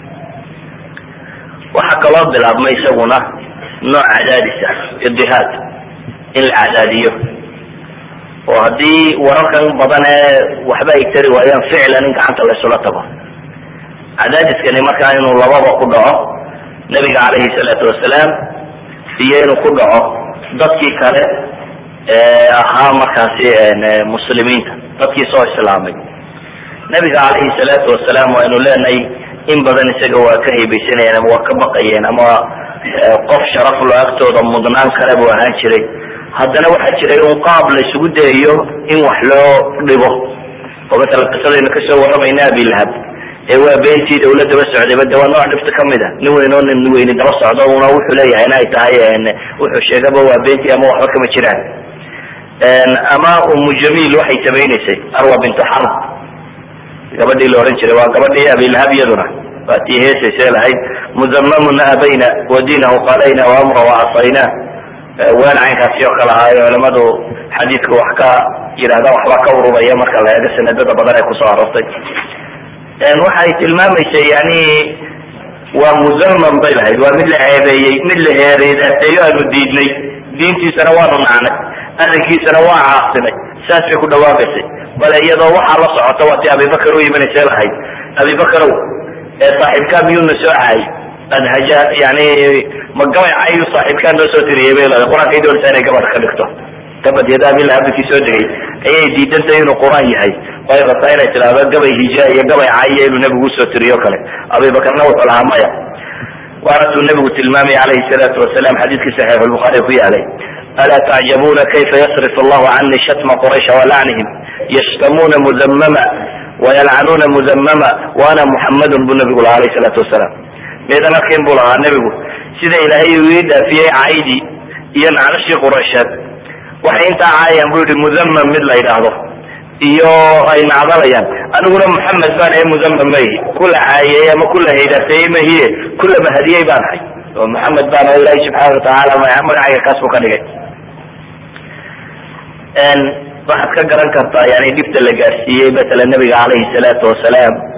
waxaa kaloo bilaabmay isaguna nooc cadaadis ah idihaad in la cadaadiyo oo haddii wararkan badan ee waxba ay tari waayaan ficlan in gacanta laysula tago cadaadiskani markaa inuu lababa ku dhaco nabiga calayhi salaatu wasalaam iyo inuu ku dhaco dadkii kale ee ahaa markaasi muslimiinta dadkii soo islaamay nabiga calayhi salaatu wasalaam waa inu leenahay in badan isaga waa ka haybaysanayeen ama waa ka baqayeen ama qof sharaf lo agtooda mudnaan kale buu ahaan jiray haddana waxaa jiray un qaab la isugu dayayo in wax loo dhibo oo matala qisadaynu kasoo waramayna abilahab ee waa beentii dawla daba socdayba de waa nooc dhibta kamid a nin weyn oo nin weyni daba socdo una wuxuu leeyahay in ay tahay wuxuu sheegaba waa beentii ama waxba kama jiraan ama umu jamiil waxay samaynaysay arwa bintu xarb gabadhii la ohan jiray waa gabadhii abilahab iyaduna waa tii heesaysay lahayd muzamamuna abayna wadiinahu qalayna waamra wacasayna waan caynkaasi oo kale ahaayo culamadu xadiidku wax ka yidhahda waxba ka ururaya marka la eego sanadada badan ee kusoo aroortay waxay tilmaamaysay yani waa muzamam bay lahayd waa mid la ceebeeyey mid la heereedateeyo aanu diidnay diintiisana waanu nacnay arrinkiisana waa caasinay saasay ku dhawaaqaysay bale iyadoo waxaa la socota waa ti abibakar u imanaysa lahayd abibakarow ee saaxiibkaa miyuuna soo caayay adhaja yani ma gabay cayu saaxiibkaa noo soo tiriyay bay leedahay qur-aanka ay doonaysaa inay gabadha ka dhigto gabad yada abilahabikii soo degay ayay diidantay inuu qur-aan yahay way rabtaa inay tidhaahdo gabay hija iyo gabay caayiya inuu nebigu usoo tiriyo kale abibakarna wuxuu lahaa maya waanatuu nebigu tilmaamay calayhi salaatu wasalaam xadiidkii saxiix lbukhaari ku yaalay alaa tacjabuna kayfa yasrif allahu cani shatma quraysha walacnihim yashtamuna muzamama wayalcanuuna muzamama waana muxamadun buu nebigu lahaa alayhi salaatu wasalaam midan arkayn buu lahaa nebigu sida ilaahay uu ii dhaafiyey caydi iyo naclashii quraysheed waxay intaa caayaan bu yihi muzamam mid la yidhaahdo iyo ay nacdalayaan aniguna muxamed baan ahay muzamam mahi kula caayey ama kula haydaateeyey mahiye kula mahadiyey baan ahay oo muxamed baan aho ilaahi subxaana watacaala magacayga kaas buu ka dhigay waxaad ka garan kartaa yani dhibta la gaarsiiyey matala nabiga calayhi salaatu wasalaam